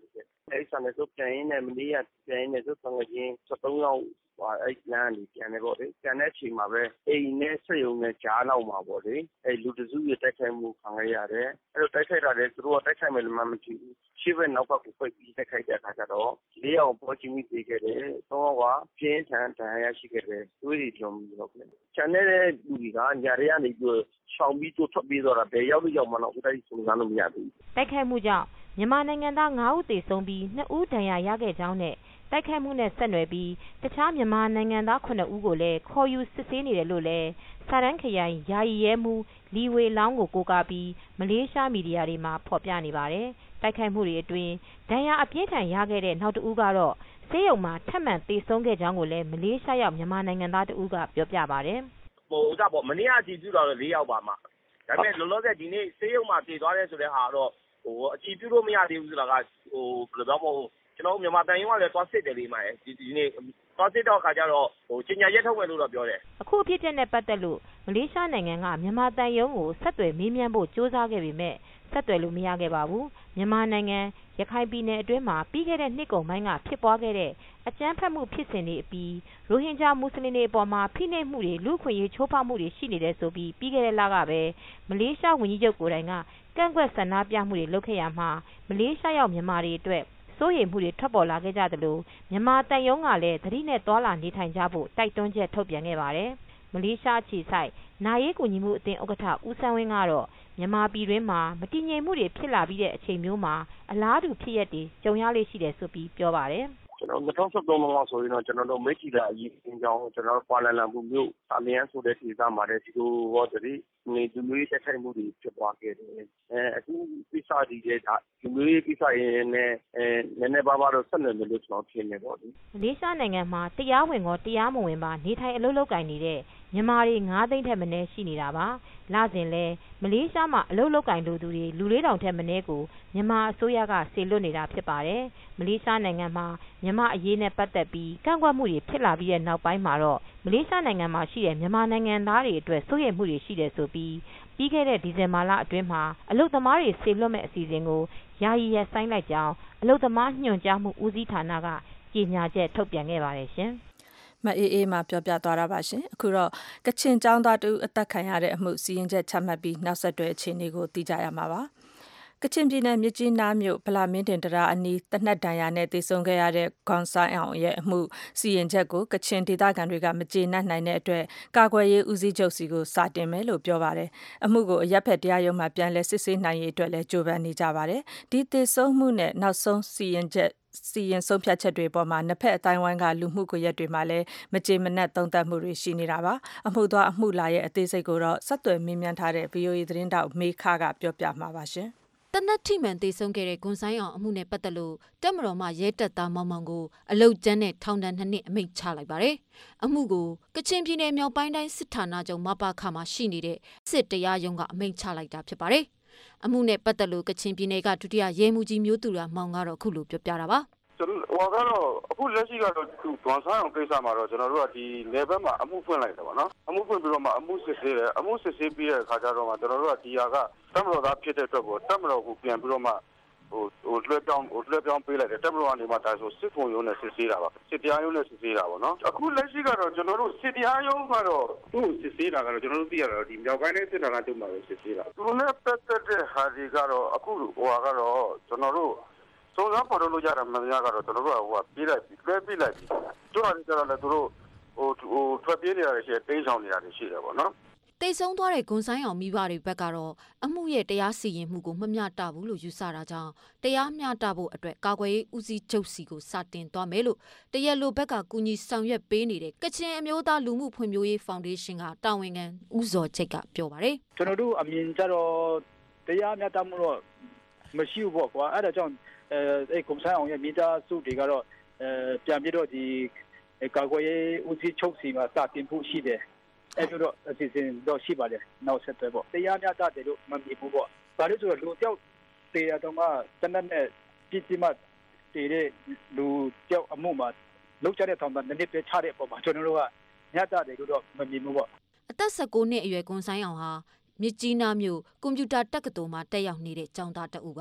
အဲ့ဆန်နေဆိုပြန်ရင်းနဲ့မနေ့ကပြန်ရင်းနဲ့ဆိုတော့ငရင်သုံးယောက်ဟာအဲ့လမ်းကြီးပြန်နေပေါ့လေပြန်တဲ့အချိန်မှာပဲအိမ်နဲ့ဆွေုံနဲ့ကြားလောက်မှာပေါ့လေအဲ့လူတစုရတိုက်ခိုက်မှုခံရရတယ်အဲ့လိုတိုက်ခိုက်တာလည်းသူတို့ကတိုက်ခိုက်မယ်လို့မှမကြည့်ဘူးရှေ့ဘက်နောက်ဘက်ကိုပိတ်ပြီးတိုက်ခိုက်တဲ့အခါကျတော့လေးယောက်ပေါ်ချင်းပြီးသေးခဲ့တယ်သုံးယောက်ကပြင်းထန်ဒဏ်ရာရရှိခဲ့တယ်တွေးကြုံပြီးတော့ပြန်ချန်တဲ့လူတွေကညာရဲကနေပြီးရှောင်ပြီးတော့ထွက်ပြေးတော့တာဘယ်ရောက်လို့ရောက်မှတော့ဥဒိုက်စုံစမ်းလို့မရဘူးတိုက်ခိုက်မှုကြောင့်မြန်မာနိုင်ငံသားငါးဦးသေဆုံးပြီးနှစ်ဦးဒဏ်ရာရခဲ့ကြောင်းနဲ့တိုက်ခိုက်မှုနဲ့ဆက်နွယ်ပြီးတခြားမြန်မာနိုင်ငံသားခုနှစ်ဦးကိုလည်းခေါ်ယူစစ်ဆေးနေတယ်လို့လည်းစာရန်ခရိုင်ယာယီရဲမှုလီဝေလောင်းကိုကိုးကားပြီးမလေးရှားမီဒီယာတွေမှာဖော်ပြနေပါတယ်တိုက်ခိုက်မှုတွေအတွင်းဒဏ်ရာအပြင်းထန်ရခဲ့တဲ့နောက်တဦးကတော့ဆေးရုံမှာထပ်မံသေဆုံးခဲ့ကြောင်းကိုလည်းမလေးရှားရောက်မြန်မာနိုင်ငံသားတဦးကပြောပြပါတယ်ဟိုဥစ္စာပေါ့မနေ့ကအကြည့်ပြုတော့လေးယောက်ပါမှာဒါပေမဲ့လောလောဆယ်ဒီနေ့ဆေးရုံမှာပြေးသွားတယ်ဆိုတဲ့ဟာတော့ဟိုအကြည့်ပြုလို့မရသေးဘူးဆိုတာကဟိုဘယ်လိုပြောမလဲကျွန်တော်မြန်မာတန်ရုံးကလည်းသွားစစ်တယ်လေးမှာဒီဒီနေ့သွားစစ်တော့ခါကျတော့ဟိုချင်းညာရက်ထုတ်မယ်လို့တော့ပြောတယ်အခုအဖြစ်အပျက်နဲ့ပတ်သက်လို့မလေးရှားနိုင်ငံကမြန်မာတန်ရုံးကိုဆက်သွယ်မေးမြန်းဖို့စ조사ခဲ့ပေမဲ့ဆက်သွယ်လို့မရခဲ့ပါဘူးမြန်မာနိုင်ငံရခိုင်ပြည်နယ်အတွင်းမှာပြီးခဲ့တဲ့နှစ်ကုန်ပိုင်းကဖြစ်ပွားခဲ့တဲ့အကြမ်းဖက်မှုဖြစ်စဉ်တွေအပြီးရိုဟင်ဂျာမွတ်စလင်တွေအပေါ်မှာဖိနှိပ်မှုတွေလူ့ခွင့်ရေးချိုးဖောက်မှုတွေရှိနေတယ်ဆိုပြီးပြီးခဲ့တဲ့လကပဲမလေးရှားဝန်ကြီးချုပ်ကိုယ်တိုင်ကကန့်ကွက်ဆန္ဒပြမှုတွေလုပ်ခဲ့ရမှာမလေးရှားရောက်မြန်မာတွေအတွက်စိုးရိမ်မှုတွေထွက်ပေါ်လာခဲ့ကြသလိုမြန်မာတန်ရုံးကလည်းသတိနဲ့တွာလာနေထိုင်ကြဖို့တိုက်တွန်းချက်ထုတ်ပြန်ခဲ့ပါတယ်မလေးရှားခြေဆိုင်နာရေးကူညီမှုအသင်းဥက္ကဋ္ဌဦးစန်းဝင်းကတော့မြန်မာပြည်တွင်းမှာမတည်ငြိမ်မှုတွေဖြစ်လာပြီးတဲ့အချိန်မျိုးမှာအလားတူဖြစ်ရပ်တွေကြုံရလေရှိတယ်ဆိုပြီးပြောပါတယ်ကျွန်တော်၂၀၁၃လောက်ဆိုရင်တော့ကျွန်တော်တို့မိတ်ကြီးလာအရေးအင်းကြောင်းကျွန်တော်တို့ကွာလာလမ်ပူမြို့အမယန်းဆိုတဲ့ဒေသမှာလည်းဒီလိုဟောတည်းနေလူမျိုးတက်ခိုက်မှုတွေဖြစ်ပွားခဲ့တယ်အဲအခုပိစာဒီတဲ့လူမျိုးပိစာရင်နဲ့အဲနည်းနည်းပါးပါးတော့ဆက်နွယ်လို့ကျွန်တော်ထင်နေပေါ့ဒီမလေးရှားနိုင်ငံမှာတရားဝင်ကောတရားမဝင်ပါနေထိုင်အလုပ်လုပ်ကိုင်နေတဲ့မြန်မာတွေငါးသိန်းထက်မနည်းရှိနေတာပါလစဉ်လဲမလေးရှားမှာအလုပ်လုပ်ကိုင်လိုသူတွေလူလေးတောင်ထက်မနည်းကိုမြန်မာအစိုးရကစေလွှတ်နေတာဖြစ်ပါတယ်မလေးရှားနိုင်ငံမှာမြန်မာအရေးနဲ့ပတ်သက်ပြီးကန့်ကွက်မှုတွေဖြစ်လာပြီးတဲ့နောက်ပိုင်းမှာတော့မလေးရှားနိုင်ငံမှာရှိတဲ့မြန်မာနိုင်ငံသားတွေအတွက်စိုးရိမ်မှုတွေရှိတယ်ဆိုပြီးပြီးခဲ့တဲ့ဒီဇင်ဘာလအတွင်းမှာအလုပ်သမားတွေစေလွှတ်မဲ့အစီအစဉ်ကိုယာယီရပ်ဆိုင်းလိုက်ကြောင်းအလုပ်သမားညွှန်ကြားမှုဦးစီးဌာနကကြေညာချက်ထုတ်ပြန်ခဲ့ပါတယ်ရှင်မအေးအေးမှပြောပြသွားတာပါရှင်အခုတော့ကချင်ចောင်းသားတူအသက်ခံရတဲ့အမှုစီရင်ချက်ချမှတ်ပြီးနောက်ဆက်တွဲအခြေအနေကိုသိကြရမှာပါကချင်ပြည်နယ်မြစ်ကြီးနားမြို့ဗလာမင်းတင်တရာအနီးတနက်တန်ရာနဲ့တည်ဆုံခဲ့ရတဲ့ဂွန်ဆိုင်အောင်ရဲ့အမှုစီရင်ချက်ကိုကချင်ဒေသခံတွေကမကျေနပ်နိုင်တဲ့အတွက်ကာကွယ်ရေးဦးစီးချုပ်စီကိုစာတင်မယ်လို့ပြောပါတယ်အမှုကိုအရက်ဖက်တရားရုံးမှာပြန်လဲစစ်ဆေးနိုင်ရေးအတွက်လည်းကြိုးပမ်းနေကြပါတယ်ဒီတည်ဆုံမှုနဲ့နောက်ဆုံးစီရင်ချက်စီရင်ဆုံးဖြတ်ချက်တွေပေါ်မှာနှစ်ဖက်အတိုင်းဝိုင်းကလူမှုကွန်ရက်တွေမှာလည်းမကြေမနက်သုံးသပ်မှုတွေရှိနေတာပါအမှုသွားအမှုလာရဲ့အသေးစိတ်ကိုတော့ဆက်သွယ်မေးမြန်းထားတဲ့ ဗီအိုအေ သတင်းတောက်မေခကပြောပြမှာပါရှင်တနက်ထိမှန်သေဆုံးခဲ့တဲ့ဂွန်ဆိုင်အောင်အမှုနဲ့ပတ်သက်လို့တက်မတော်မှရဲတပ်သားမောင်မောင်ကိုအလုတ်ကျန်းနဲ့ထောင်ဒဏ်နှစ်နှစ်အမိန့်ချလိုက်ပါတယ်။အမှုကိုကချင်ပြည်နယ်မြောက်ပိုင်းတိုင်းစစ်ဌာနချုပ်မပါခမှာရှိနေတဲ့စစ်တရားရုံးကအမိန့်ချလိုက်တာဖြစ်ပါတယ်။အမှုနဲ့ပတ်သက်လို့ကချင်ပြည်နယ်ကဒုတိယရဲမှူးကြီးမျိုးသူရမောင်ကတော့အခုလိုပြောပြတာပါ။ကျွန်တော်ဟောကတော့အခုလက်ရှိကတော့သူဂွန်ဆိုင်အောင်ကိစ္စမှာတော့ကျွန်တော်တို့ကဒီနယ်ဘက်မှာအမှုဖွင့်လိုက်တယ်ပေါ့နော်။အမှုဖွင့်ပြီးတော့မှအမှုစစ်ဆေးတယ်အမှုစစ်ဆေးပြီးတဲ့အခါကျတော့မှကျွန်တော်တို့ကဒီဟာကတက်မတော်သားဖြစ်တဲ့အတွက်ကိုတက်မတော်ကိုပြန်ပြီးတော့မှဟိုဟိုလွှဲပြောင်းဟိုလွှဲပြောင်းပေးလိုက်တယ်တက်မတော်ကနေမှဒါဆိုစစ်ခုံရုံးနဲ့စစ်ဆေးတာပါစစ်တရားရုံးနဲ့စစ်ဆေးတာပေါ့နော်အခုလက်ရှိကတော့ကျွန်တော်တို့စစ်တရားရုံးကတော့သူ့စစ်ဆေးတာကတော့ကျွန်တော်တို့သိရတော့ဒီမြောက်ပိုင်းနဲ့စစ်ဌာနချုပ်မှာပဲစစ်ဆေးတာသူနဲ့ပတ်သက်တဲ့ဟာဒီကတော့အခုဟိုဟာကတော့ကျွန်တော်တို့စုံစမ်းဖော်ထုတ်လို့ရတာမှန်များကတော့ကျွန်တော်တို့ကဟိုကပြေးလိုက်ပြီးလွှဲပြေးလိုက်ပြီးသူကလည်းကျတော့လည်းသူတို့ဟိုဟိုထွက်ပြေးနေရတယ်ရှိတယ်တင်းချောင်နေရတယ်ရှိတယ်ပေါ့နော်တိတ်ဆုံးသွားတဲ့ဂွန်ဆိုင်အောင်မိဘတွေဘက်ကတော့အမှုရဲ့တရားစီရင်မှုကိုမမျှတဘူးလို့ယူဆတာကြောင့်တရားမျှတဖို့အတွက်ကာကွယ်ရေးဦးစီးချုပ်စီကိုစာတင်သွားမယ်လို့တရက်လိုဘက်ကကူညီဆောင်ရွက်ပေးနေတဲ့ကချင်အမျိုးသားလူမှုဖွံ့ဖြိုးရေးဖောင်ဒေးရှင်းကတာဝန်ခံဦးဇော်ချိတ်ကပြောပါတယ်ကျွန်တော်တို့အမြင်ကြတော့တရားမျှတမှုတော့မရှိဘူးပေါ့ကွာအဲ့ဒါကြောင့်အဲအဲ့ဂွန်ဆိုင်အောင်ရဲ့မိသားစုတွေကတော့အဲပြန်ပြီးတော့ဒီကာကွယ်ရေးဦးစီးချုပ်စီမှာစာတင်ဖို့ရှိတယ်အဲ့လိုတော့အစီအစဉ်တော့ရှိပါတယ်နောက်ဆက်တွဲပေါ့တရားမျှတတယ်လို့မမြင်ဘူးပေါ့ဘာလို့ဆိုတော့လူတယောက်တရားတော်မှာတနက်နဲ့ပြည်စီမှာတည်တဲ့လူတယောက်အမှုမှာလောက်ကြတဲ့ထောင်ကနည်းနည်းပဲချတဲ့ပုံမှာကျွန်တော်တို့ကမျှတတယ်လို့တော့မမြင်ဘူးပေါ့အသက်၁၉နှစ်အရွယ်ဂွန်ဆိုင်အောင်ဟာမြစ်ကြီးနားမြို့ကွန်ပျူတာတက္ကသိုလ်မှာတက်ရောက်နေတဲ့ကျောင်းသားတအုပ်ပါတ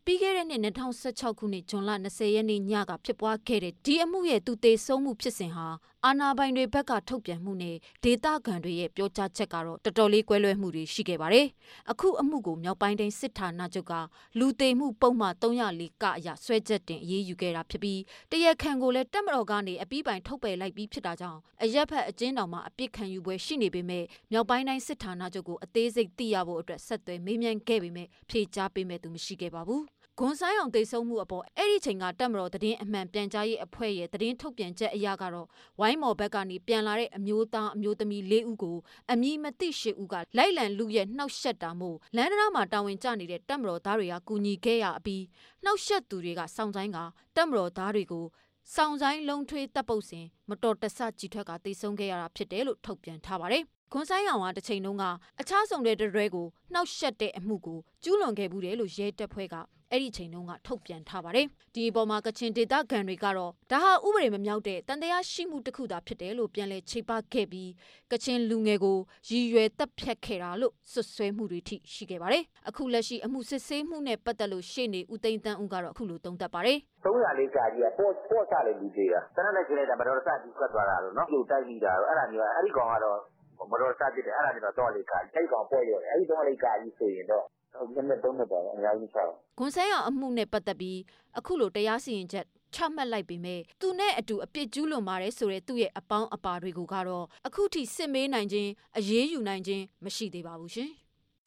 ပြီးခဲ့တဲ့နှစ်၂၀၁၆ခုနှစ်ဇွန်လ၂၀ရက်နေ့ညကဖြစ်ပွားခဲ့တဲ့ဒီအမှုရဲ့သူသေဆုံးမှုဖြစ်စဉ်ဟာအာဏာပိုင်တွေဘက်ကထုတ်ပြန်မှုနဲ့ဒေသခံတွေရဲ့ပြောကြားချက်ကတော့တော်တော်လေးကွဲလွဲမှုတွေရှိခဲ့ပါတယ်။အခုအမှုကိုမြောက်ပိုင်းတိုင်းစစ်ဌာနချုပ်ကလူသေမှုပုံမှန်၃၀၄ကအရဆွဲချက်တင်အရေးယူခဲ့တာဖြစ်ပြီးတရားခံကိုလည်းတပ်မတော်ကနေအပြီးပိုင်ထုတ်ပယ်လိုက်ပြီးဖြစ်တာကြောင့်အရက်ဖက်အကျဉ်းတော်မှာအပြစ်ခံယူပွဲရှိနေပေမဲ့မြောက်ပိုင်းတိုင်းစစ်ဌာနချုပ်ကိုအသေးစိတ်သိရဖို့အတွက်ဆက်သွယ်မေးမြန်းခဲ့ပေမဲ့ဖြေကြားပေးမဲ့သူမရှိခဲ့ပါဘူး။ဂွန်ဆိုင်အောင်တိတ်ဆုံးမှုအပေါ်အဲ့ဒီချိန်ကတပ်မတော်သတင်းအမှန်ပြန်ကြားရေးအဖွဲ့ရဲ့သတင်းထုတ်ပြန်ချက်အရကတော့ဝိုင်းမော်ဘက်ကနေပြန်လာတဲ့အမျိုးသားအမျိုးသမီး၄ဦးကိုအမည်မသိ၈ဦးကလိုက်လံလူရဲ့နှောက်ယှက်တာမို့လန်ဒရာမှာတာဝန်ကျနေတဲ့တပ်မတော်သားတွေကကူညီခဲ့ရပြီးနှောက်ယှက်သူတွေကစောင့်ဆိုင်ကတပ်မတော်သားတွေကိုစောင့်ဆိုင်လုံးထွေးတပ်ပုတ်စဉ်မတော်တဆကြီးထွက်ကတိတ်ဆုံးခဲ့ရတာဖြစ်တယ်လို့ထုတ်ပြန်ထားပါတယ်။ခွန်ဆိုင်အောင်ကတစ်ချိန်လုံးကအခြားဆောင်တဲ့တရွဲကိုနှောက်ယှက်တဲ့အမှုကိုကျူးလွန်ခဲ့မှုတယ်လို့ရဲတပ်ဖွဲ့ကအဲ့ဒီချိန်တုန်းကထုတ်ပြန်ထားပါတယ်။ဒီအပေါ်မှာကချင်ဒေသခံတွေကတော့ဒါဟာဥပဒေမမြောက်တဲ့တန်တရားရှိမှုတစ်ခုသာဖြစ်တယ်လို့ပြန်လည်ချိပခဲ့ပြီးကချင်လူငယ်ကိုရည်ရွယ်တပ်ဖြတ်ခဲ့တာလို့ဆွဆွဲမှုတွေထိရှိခဲ့ပါတယ်။အခုလက်ရှိအမှုစစ်ဆေးမှုနဲ့ပတ်သက်လို့ရှေ့နေဦးသိန်းတန်းဦးကတော့အခုလိုသုံးသပ်ပါတယ်။၃၀၄ကကြီးကပေါ့ပေါ့ချတဲ့လူတွေကတနက်နဲ့ချင်းလိုက်တာမတော်တဆကြီးကွက်သွားတာလို့နော်။လူတိုက်ပြီးတာတော့အဲ့ဒါမျိုးအဲ့ဒီကောင်ကတော့မတော်တဆဖြစ်တယ်အဲ့ဒါမျိုးတော့လေးကကြီးအဲ့ဒီကောင်ပေါ့ရတယ်အဲ့ဒီတော့လေးကကြီးဆိုရင်တော့ဟုတ်ကဲ့တော့တော့အများကြီးချောင်းဂွန်ဆိုင်အောင်အမှုနဲ့ပတ်သက်ပြီးအခုလိုတရားစီရင်ချက်ချမှတ်လိုက်ပေမဲ့သူနဲ့အတူအပြစ်ကျူးလွန်ပါတယ်ဆိုတဲ့သူ့ရဲ့အပေါင်းအပါတွေကိုကတော့အခုထိစစ်မေးနိုင်ခြင်းအရေးယူနိုင်ခြင်းမရှိသေးပါဘူးရှင်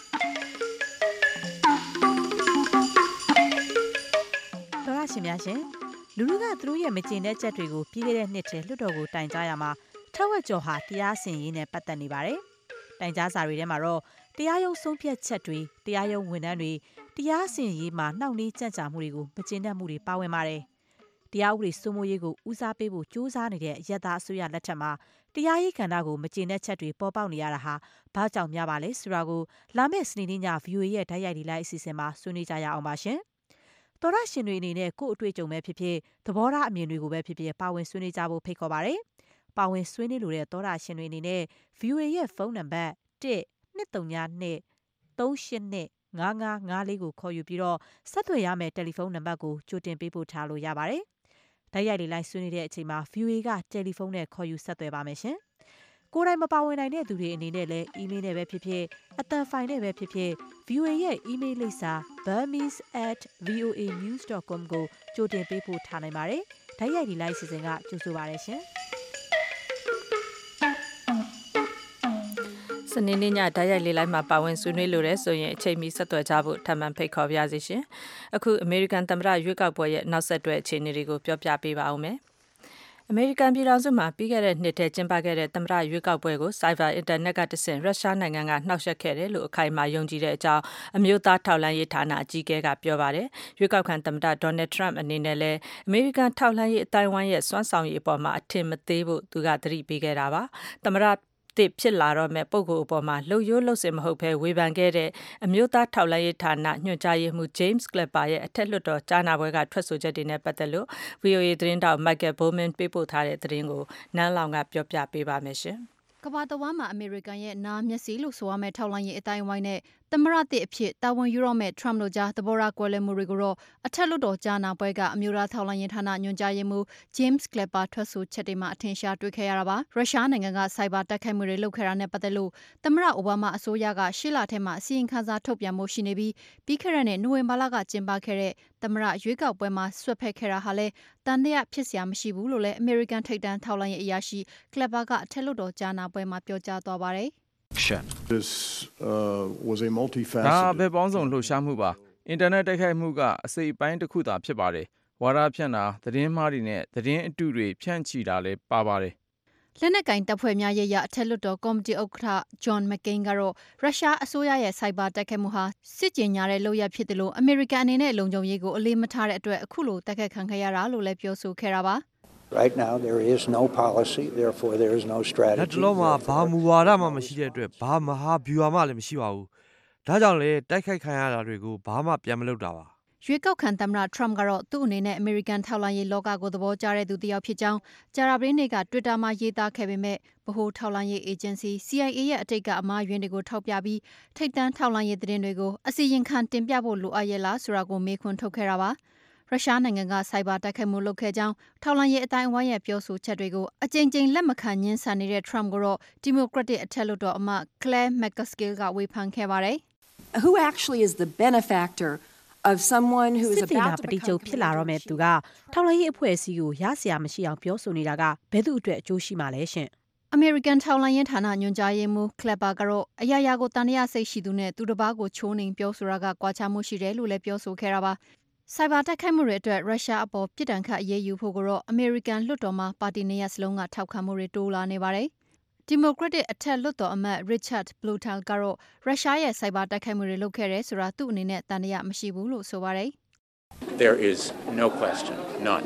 တော်ရရှင်များရှင်လူလူကသူတို့ရဲ့မကျေနပ်ချက်တွေကိုပြီးခဲ့တဲ့နှစ်ထဲလွှတ်တော်ကိုတိုင်ကြားရမှာထက်ဝက်ကျော်ဟာတရားစီရင်ရေးနဲ့ပတ်သက်နေပါတယ်တိုင်ကြားစာတွေထဲမှာတော့တရားရုံးဆုံးဖြတ်ချက်တွေတရားရုံးဝန်ထမ်းတွေတရားစီရင်ရေးမှာနှောင့်နှေးကြန့်ကြာမှုတွေကိုမကျေနပ်မှုတွေပါဝင်ပါတယ်။တရားဥပဒေစိုးမိုးရေးကိုဦးစားပေးဖို့ကြိုးစားနေတဲ့အရက်သားအစိုးရလက်ထက်မှာတရားရေးကဏ္ဍကိုမကျေနပ်ချက်တွေပေါ်ပေါက်နေရတာဟာဘာကြောင့်များပါလဲဆိုတာကိုလာမယ့်စနေနေ့ည ဗွီအိုအေ ရဲ့ဓာတ်ရိုက်ဒီလိုက်အစီအစဉ်မှာဆွေးနွေးကြရအောင်ပါရှင်။တော်ရရှင်တွေအနေနဲ့ကိုယ့်အတွေ့အကြုံပဲဖြစ်ဖြစ်သဘောထားအမြင်တွေကိုပဲဖြစ်ဖြစ်ပါဝင်ဆွေးနွေးကြဖို့ဖိတ်ခေါ်ပါတယ်။ပါဝင်ဆွေးနွေးလိုတဲ့တော်ရရှင်တွေအနေနဲ့ ဗွီအိုအေ ရဲ့ဖုန်းနံပါတ်တစ်နှစ်သုံးညနှစ်သုံးရှစ်နှစ်ငါးငါးငါးလေးကိုခေါ်ယူပြီးတော့ဆက်သွယ်ရမယ့်တယ်လီဖုန်းနံပါတ်ကိုကြိုတင်ပေးပို့ထားလို့ရပါတယ်။ဓာတ်ရိုက်လေးလိုက်ဆွေးနွေးတဲ့အချိန်မှာ ဗွီအိုအေ ကတယ်လီဖုန်းနဲ့ခေါ်ယူဆက်သွယ်ပါမယ်ရှင်။ကိုယ်တိုင်မပါဝင်နိုင်တဲ့သူတွေအနေနဲ့လည်းအီးမေးလ်နဲ့ပဲဖြစ်ဖြစ်အသံဖိုင်နဲ့ပဲဖြစ်ဖြစ် ဗွီအိုအေ ရဲ့အီးမေးလ်လိပ်စာ burmese at voa news dot com ကိုကြိုတင်ပေးပို့ထားနိုင်ပါတယ်။ဓာတ်ရိုက်လေးလိုက်စီစဉ်ကကြိုဆိုပါရရှင်။စနေနေ့ညဓာတ်ရိုက်လေးလိုက်မှာပါဝင်ဆွေးနွေးလိုတဲ့ဆိုရင်အချိန်မီဆက်သွယ်ကြဖို့ထပ်မံဖိတ်ခေါ်ပါရစေရှင်။အခုအမေရိကန်သမ္မတရွေးကောက်ပွဲရဲ့နောက်ဆက်တွဲအခြေအနေတွေကိုပြောပြပေးပါဦးမယ်။အမေရိကန်ပြည်ထောင်စုမှာပြီးခဲ့တဲ့နှစ်ထဲကျင်းပခဲ့တဲ့သမ္မတရွေးကောက်ပွဲကိုစိုက်ဘာအင်တာနက်ကတဆင့်ရုရှားနိုင်ငံကနှောက်ယှက်ခဲ့တယ်လို့အခိုင်အမာယုံကြည်တဲ့အကြောင်းအမျိုးသားထောက်လှမ်းရေးဌာနအကြီးအကဲကပြောပါတယ်။ရွေးကောက်ခံသမ္မတဒေါ်နယ်ထရမ့်အနေနဲ့လည်းအမေရိကန်ထောက်လှမ်းရေးအတိုင်းအဝိုင်းရဲ့စွမ်းဆောင်ရည်အပေါ်မှာအထင်မသေးဖို့သူကသတိပေးခဲ့တာပါ။သမ္မတတစ်ဖြစ်လာတော့မဲ့ပုံကိုအပေါ်မှာလှုပ်ရိုးလှုပ်စင်မဟုတ်ဘဲဝေဖန်ခဲ့တဲ့အမျိုးသားထောက်လှမ်းရေးဌာနညွှန်ကြားရေးမှူး James Clapper ရဲ့အထက်လွှတ်တော်ကြားနာပွဲကထွက်ဆိုချက်တွေနဲ့ပတ်သက်လို့ ဗွီအိုအေ သတင်းတောက် Michael Bowman ပေးပို့ထားတဲ့သတင်းကိုနန်းလောင်ကပြောပြပေးပါမယ်ရှင်။ကမ္ဘာတဝန်းမှာအမေရိကန်ရဲ့နာမျက်စိလို့ဆိုရမယ့်ထောက်လှမ်းရေးအတိုင်းအဝိုင်းနဲ့သမ္မတသစ်အဖြစ်တာဝန်ယူရမယ့် Trump တို့ကြားသဘောထားကွဲလွဲမှုတွေကိုတော့အထက်လွှတ်တော်ကြားနာပွဲကအမျိုးသားထောက်လှမ်းရေးဌာနညွှန်ကြားရေးမှူး James Clapper ထွက်ဆိုချက်တွေမှာအထင်ရှားတွေ့ခဲ့ရတာပါ။ရုရှားနိုင်ငံကစိုက်ဘာတိုက်ခိုက်မှုတွေလုပ်ခဲ့တာနဲ့ပတ်သက်လို့သမ္မတအိုဘားမားအစိုးရကရှေ့လထဲမှာအစီရင်ခံစာထုတ်ပြန်မှုရှိနေပြီးပြီးခဲ့တဲ့နိုဝင်ဘာလကကျင်းပခဲ့တဲ့သမ္မတရွေးကောက်ပွဲမှာဆွတ်ဖက်ခဲ့တာဟာလည်းတန်တရားဖြစ်စရာမရှိဘူးလို့လည်းအမေရိကန်ထိပ်တန်းထောက်လှမ်းရေးအရာရှိ Clapper ကအထက်လွှတ်တော်ကြားနာပွဲမှာပြောကြားသွားပါတယ် This uh, was a multifaceted ဒါဘယ်ပေါင်းစုံလှုပ်ရှားမှုပါအင်တာနက်တိုက်ခိုက်မှုကအစိပ်ပိုင်းတစ်ခုသာဖြစ်ပါတယ်ဝါဒဖြန့်တာသတင်းမှားတွေနဲ့သတင်းအတုတွေဖြန့်ချီတာလည်းပါပါတယ်လက်နက်ကင်တပ်ဖွဲ့များရဲ့ရအထက်လွှတ်တော်ကော်မတီဥက္ကဋ္ဌ John McCain ကတော့ရုရှားအစိုးရရဲ့စိုက်ဘာတိုက်ခိုက်မှုဟာစစ်ကြေညာတဲ့လုပ်ရပ်ဖြစ်တယ်လို့အမေရိကန်အနေနဲ့လုံခြုံရေးကိုအလေးမထားတဲ့အတွက်အခုလိုတိုက်ခိုက်ခံခဲ့ရတာလို့လည်းပြောဆိုခဲ့တာပါ Right now there is no policy therefore there is no strategy လက်တလုံးမှာဘာမူဝါဒမှမရှိတဲ့အတွက်ဘာမဟာဗျူဟာမှလည်းမရှိပါဘူးဒါကြောင့်လေတိုက်ခိုက်ခံရတာတွေကိုဘာမှပြန်မလုပ်တာပါရွေးကောက်ခံသမ္မတ Trump ကတော့သူ့အနေနဲ့ American ထောက်လှမ်းရေးလောကကိုသဘောကျတဲ့သူတစ်ယောက်ဖြစ်ကြောင်းကြာသပတေးနေ့က Twitter မှာရေးသားခဲ့ပေမဲ့ဗဟိုထောက်လှမ်းရေးအေဂျင်စီ C I A ရဲ့အတိတ်ကအမှားယွင်းတွေကိုထောက်ပြပြီးထိပ်တန်းထောက်လှမ်းရေးသတင်းတွေကိုအစီရင်ခံတင်ပြဖို့လိုအပ်ရဲ့လားဆိုတာကိုမေးခွန်းထုတ်ခဲ့တာပါရုရှားနိုင်ငံကစိုက်ဘာတိုက်ခိုက်မှုလုပ်ခဲ့ကြောင်းထောက်လှမ်းရေးအတိုင်းအဝိုင်းရဲ့ပြောဆိုချက်တွေကိုအကြိမ်ကြိမ်လက်မခံညှင်းဆန်နေတဲ့ Trump ကိုတော့ Democratic အထက်လွှတ်တော်အမတ် Claire McCaskill ကဝေဖန်ခဲ့ပါတယ် Who actually is the benefactor of someone who is about to ပတိကျုပ်ဖြစ်လာတော့မဲ့သူကထောက်လှမ်းရေးအဖွဲ့အစည်းကိုရစရာမရှိအောင်ပြောဆိုနေတာကဘယ်သူအတွက်အကျိုးရှိမှလဲရှင် American ထောက်လှမ်းရေးဌာနညွှန်ကြားရေးမှူး Clapper ကတော့အရာရာကိုတန်တရားစိတ်ရှိသူနဲ့သူတစ်ပါးကိုချိုးနှိမ်ပြောဆိုတာကကွာခြားမှုရှိတယ်လို့လည်းပြောဆိုခဲ့တာပါစိုက်ဘာတိုက်ခိုက်မှုတွေအတွက်ရုရှားအပေါ်ပြစ်ဒဏ်ခတ်အရေးယူဖို့ကတော့ American လွှတ်တော်မှာပါတီနှစ်ရပ်စလုံးကထောက်ခံမှုတွေတိုးလာနေပါတယ်။ Democratic အထက်လွှတ်တော်အမတ် Richard Blumenthal ကတော့ရုရှားရဲ့စိုက်ဘာတိုက်ခိုက်မှုတွေလုပ်ခဲ့တယ်ဆိုတာသူ့အနေနဲ့တန်တရားမရှိဘူးလို့ဆိုပါတယ်။ There is no question, none.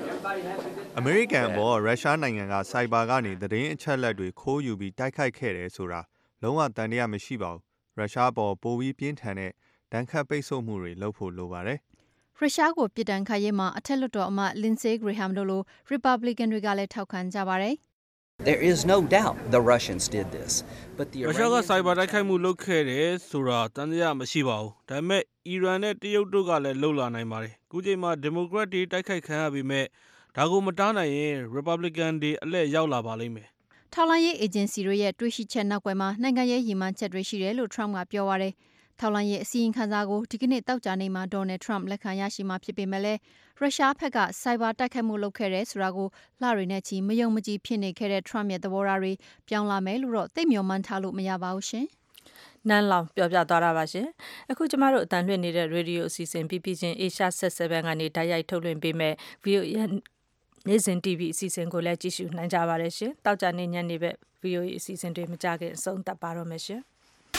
American ဘောရုရှားနိုင်ငံကစိုက်ဘာကနေသတင်းအချက်အလက်တွေခိုးယူပြီးတိုက်ခိုက်ခဲ့တယ်ဆိုတာလုံးဝတန်တရားမရှိပါဘူး။ရုရှားပေါ်ပိုပြီးပြင်းထန်တဲ့ဒဏ်ခတ်ပိတ်ဆို့မှုတွေလုပ်ဖို့လိုပါတယ်။ရုရှားကိုပြစ်ဒဏ်ခတ်ရေးမှာအထက်လွှတ်တော်အမတ် Lindsey Graham တို့လို Republican တွေကလည်းထောက်ခံကြပါတယ်။ There is no doubt the Russians did this, but the ရုရှားကစိုက်ဘာတိုက်ခိုက်မှုလုပ်ခဲ့တယ်ဆိုတာတန်တရားမရှိပါဘူး။ဒါပေမဲ့အီရန်နဲ့တရုတ်တို့ကလည်းလှုပ်လာနိုင်ပါတယ်။အခုချိန်မှာ Democrat တွေတိုက်ခိုက်ခံရပေမဲ့ဒါကိုမတားနိုင်ရင် Republican တွေအလှည့်ရောက်လာပါလိမ့်မယ်။ထောက်လှမ်းရေးအေဂျင်စီတွေရဲ့တွေးရှိချက်နောက်ကွယ်မှာနိုင်ငံရေးရည်မှန်းချက်တွေရှိတယ်လို့ Trump ကပြောပါတယ်။ထောက်လှမ်းရေးအစီရင်ခံစာကိုဒီကနေ့တောက်ကြနေမှာ Donald Trump လက်ခံရရှိမှာဖြစ်ပေမဲ့လည်းရုရှားဘက်ကစိုက်ဘာတိုက်ခိုက်မှုလုပ်ခဲ့တယ်ဆိုတာကိုလှရီနဲ့ချီမယုံမကြည်ဖြစ်နေခဲ့တဲ့ Trump ရဲ့သဘောထားတွေပြောင်းလာမယ်လို့တော့သိမျှော်မှန်းထားလို့မရပါဘူးရှင်။နန်းလောင်ပြောပြသွားတာပါရှင်။အခုကျမတို့အတန်လွှင့်နေတဲ့ရေဒီယိုအစီအစဉ် B B ချင်း Asia Set 7ကနေတိုက်ရိုက်ထုတ်လွှင့်ပေးမဲ့ ဗီအိုအေနေ့စဉ် တီဗီ အစီအစဉ်ကိုလည်းကြည့်ရှုနိုင်ကြပါတယ်ရှင်။တောက်ကြနေညနေပဲ ဗီအိုအေအစီအစဉ်တွေမကြခင်အဆုံးသတ်ပါတော့မယ်ရှင်။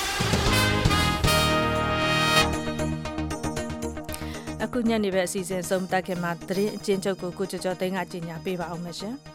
အခုညနေပဲအစီအစဉ်ဆုံးသက်ခင်မှာသတင်းအကျဉ်းချုပ်ကိုကိုကျော်ကျော်သိန်းကကြီးညာပေးပါအောင်မယ်ရှင်။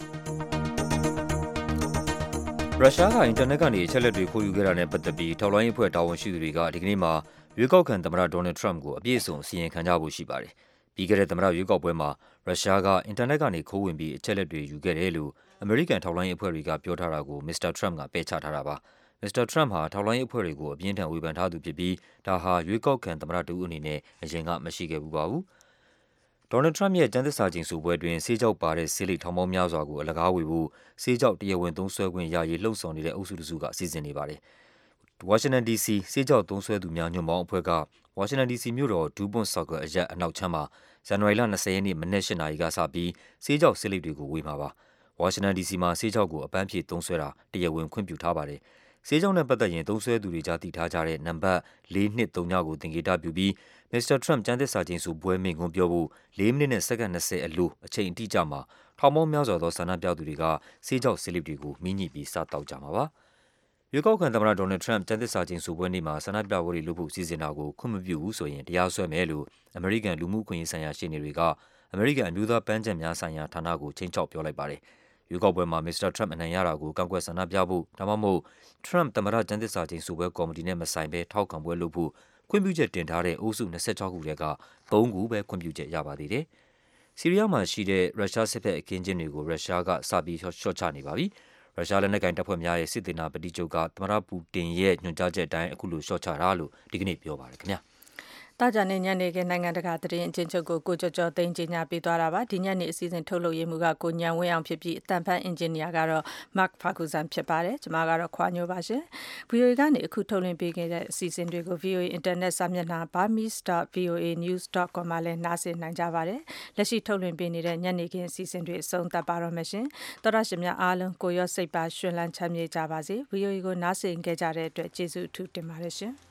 ရုရှားကအင်တာနက်ကနေအချက်အလက်တွေခိုးယူခဲ့တာနဲ့ပတ်သက်ပြီးထောက်လှမ်းရေးအဖွဲ့တာဝန်ရှိသူတွေကဒီကနေ့မှာရွေးကောက်ခံသမ္မတဒေါ်နယ်ထရမ့်ကိုအပြည့်အစုံအစီရင်ခံကြဖို့ရှိပါတယ်။ပြီးခဲ့တဲ့သမ္မတရွေးကောက်ပွဲမှာရုရှားကအင်တာနက်ကနေခိုးဝင်ပြီးအချက်အလက်တွေယူခဲ့တယ်လို့အမေရိကန်ထောက်လှမ်းရေးအဖွဲ့တွေကပြောထားတာကိုမစ္စတာထရမ့်ကပယ်ချထားတာပါ။မစ္စတာထရမ့်ဟာထောက်လှမ်းရေးအဖွဲ့တွေကိုအပြင်းထန်ဝေဖန်ထားသူဖြစ်ပြီးဒါဟာရွေးကောက်ခံသမ္မတတူအနေနဲ့အရင်ကမရှိခဲ့ဘူးပါဘူး။ဒေါ်နယ်ထရမ့်ရဲ့ကျန်းသစ္စာကျိန်ဆိုပွဲတွင်ဆေးကြောက်ပါတဲ့ဆေးလိပ်ထောင်ပေါင်းများစွာကိုအလကားဝေဖို့ဆေးကြောက်တရားဝင်သုံးစွဲခွင့်ရရေးလှုံ့ဆော်နေတဲ့အုပ်စုတစုကအစီအစဉ်နေပါတယ်။ ဝါရှင်တန် ဒီစီ ဆေးကြောက်သုံးစွဲသူများညွှန်ပေါင်းအဖွဲ့ကဝါရှင်တန် ဒီစီ မြို့တော်ဒူးပွန်ဆော့ကာအရပ်အနောက်ချမ်းမှာဇန်နဝါရီလ၂၀ရက်နေ့မနက်၈နာရီကစပြီးဆေးကြောက်ဆေးလိပ်တွေကိုဝေမှာပါ။ဝါရှင်တန် ဒီစီ မှာဆေးကြောက်ကိုအပန်းဖြေသုံးစွဲတာတရားဝင်ခွင့်ပြုထားပါတယ်။ဆေးကြောက်နဲ့ပတ်သက်ရင်သုံးစွဲသူတွေကြားသိထားကြတဲ့နံပါတ်လေးနှစ်သုံးကိုသင်္ကေတပြုပြီးမစ္စတာထရမ့်ကျန်းသစ္စာကျိန်ဆိုပွဲမိန့်ခွန်းပြောဖို့လေးမိနစ်နဲ့စက္ကန့်၂၀အလိုအချိန်အတိအကျမှာထောင်ပေါင်းများစွာသောဆန္ဒပြသူတွေကဆေးကြောက်ဆေးလိပ်တွေကိုမိညစ်ပြီးစားတောက်ကြမှာပါ။ရွေးကောက်ခံသမ္မတဒေါ်နယ်ထရမ့်ကျန်းသစ္စာကျိန်ဆိုပွဲနေ့မှာဆန္ဒပြပွဲတွေလုပ်ဖို့စီစဉ်တာကိုခွင့်မပြုဘူးဆိုရင်တရားစွဲမယ်လို့အမေရိကန်လူမှုခွင့်ရေးဆိုင်ရာရှေ့နေတွေကအမေရိကန်အမျိုးသားပန်းခြံများဆိုင်ရာဌာနကိုချိန်ချောက်ပြောလိုက်ပါတယ်။ရွေးကောက်ပွဲမှာမစ္စတာထရမ့်အနိုင်ရတာကိုကန့်ကွက်ဆန္ဒပြဖို့ဒါမှမဟုတ်ထရမ့်သမ္မတကျန်းသစ္စာကျိန်ဆိုပွဲကော်မတီနဲ့မဆိုင်ဘဲထောက်ခံပွဲလုပ်ဖို့ခွင့်ပြုချက်တင်ထားတဲ့အုပ်စု၂၆ခုထဲကသုံးခုပဲခွင့်ပြုချက်ရပါသေးတယ်။ဆီးရီးယားမှာရှိတဲ့ရုရှားစစ်ဘက်အခင်းကျင်းတွေကိုရုရှားကစပြီးလျှော့ချနေပါပြီ။ရုရှားလက်နက်ကိုင်တပ်ဖွဲ့များရဲ့စစ်သေနာပတိချုပ်ကသမ္မတပူတင်ရဲ့ညွှန်ကြားချက်အတိုင်းအခုလိုလျှော့ချတာလို့ဒီကနေ့ပြောပါတယ်ခင်ဗျာ။တာကြနေညနေခင်းနိုင်ငံတကာသတင်းအချင်းချုပ်ကိုကိုကျော်ကျော်သိန်းကြီးညာပေးသွားတာပါဒီညနေအစည်းအဝေးထုတ်လုပ်ရေးမှုကကိုညံဝင်းအောင်ဖြစ်ပြီးအတန်ဖန်အင်ဂျင်နီယာကတော့ Mark Ferguson ဖြစ်ပါတယ်ကျွန်မကတော့ခွာညိုပါရှင် ဗီအိုအေ ကနေအခုထုတ်လွှင့်ပေးခဲ့တဲ့အစီအစဉ်တွေကို ဗီအိုအေ Internet စာမျက်နှာ burmese dot v o a news dot com မှာလည်းနားဆင်နိုင်ကြပါတယ်လက်ရှိထုတ်လွှင့်ပေးနေတဲ့ညနေခင်းအစီအစဉ်တွေအဆုံးသတ်ပါတော့မယ်ရှင်သောရရှင်များအားလုံးကိုရောစိတ်ပါရှင်လန်းချမ်းမြေ့ကြပါစေ ဗီအိုအေ ကိုနားဆင်ခဲ့ကြတဲ့အတွက်ကျေးဇူးအထူးတင်ပါတယ်ရှင်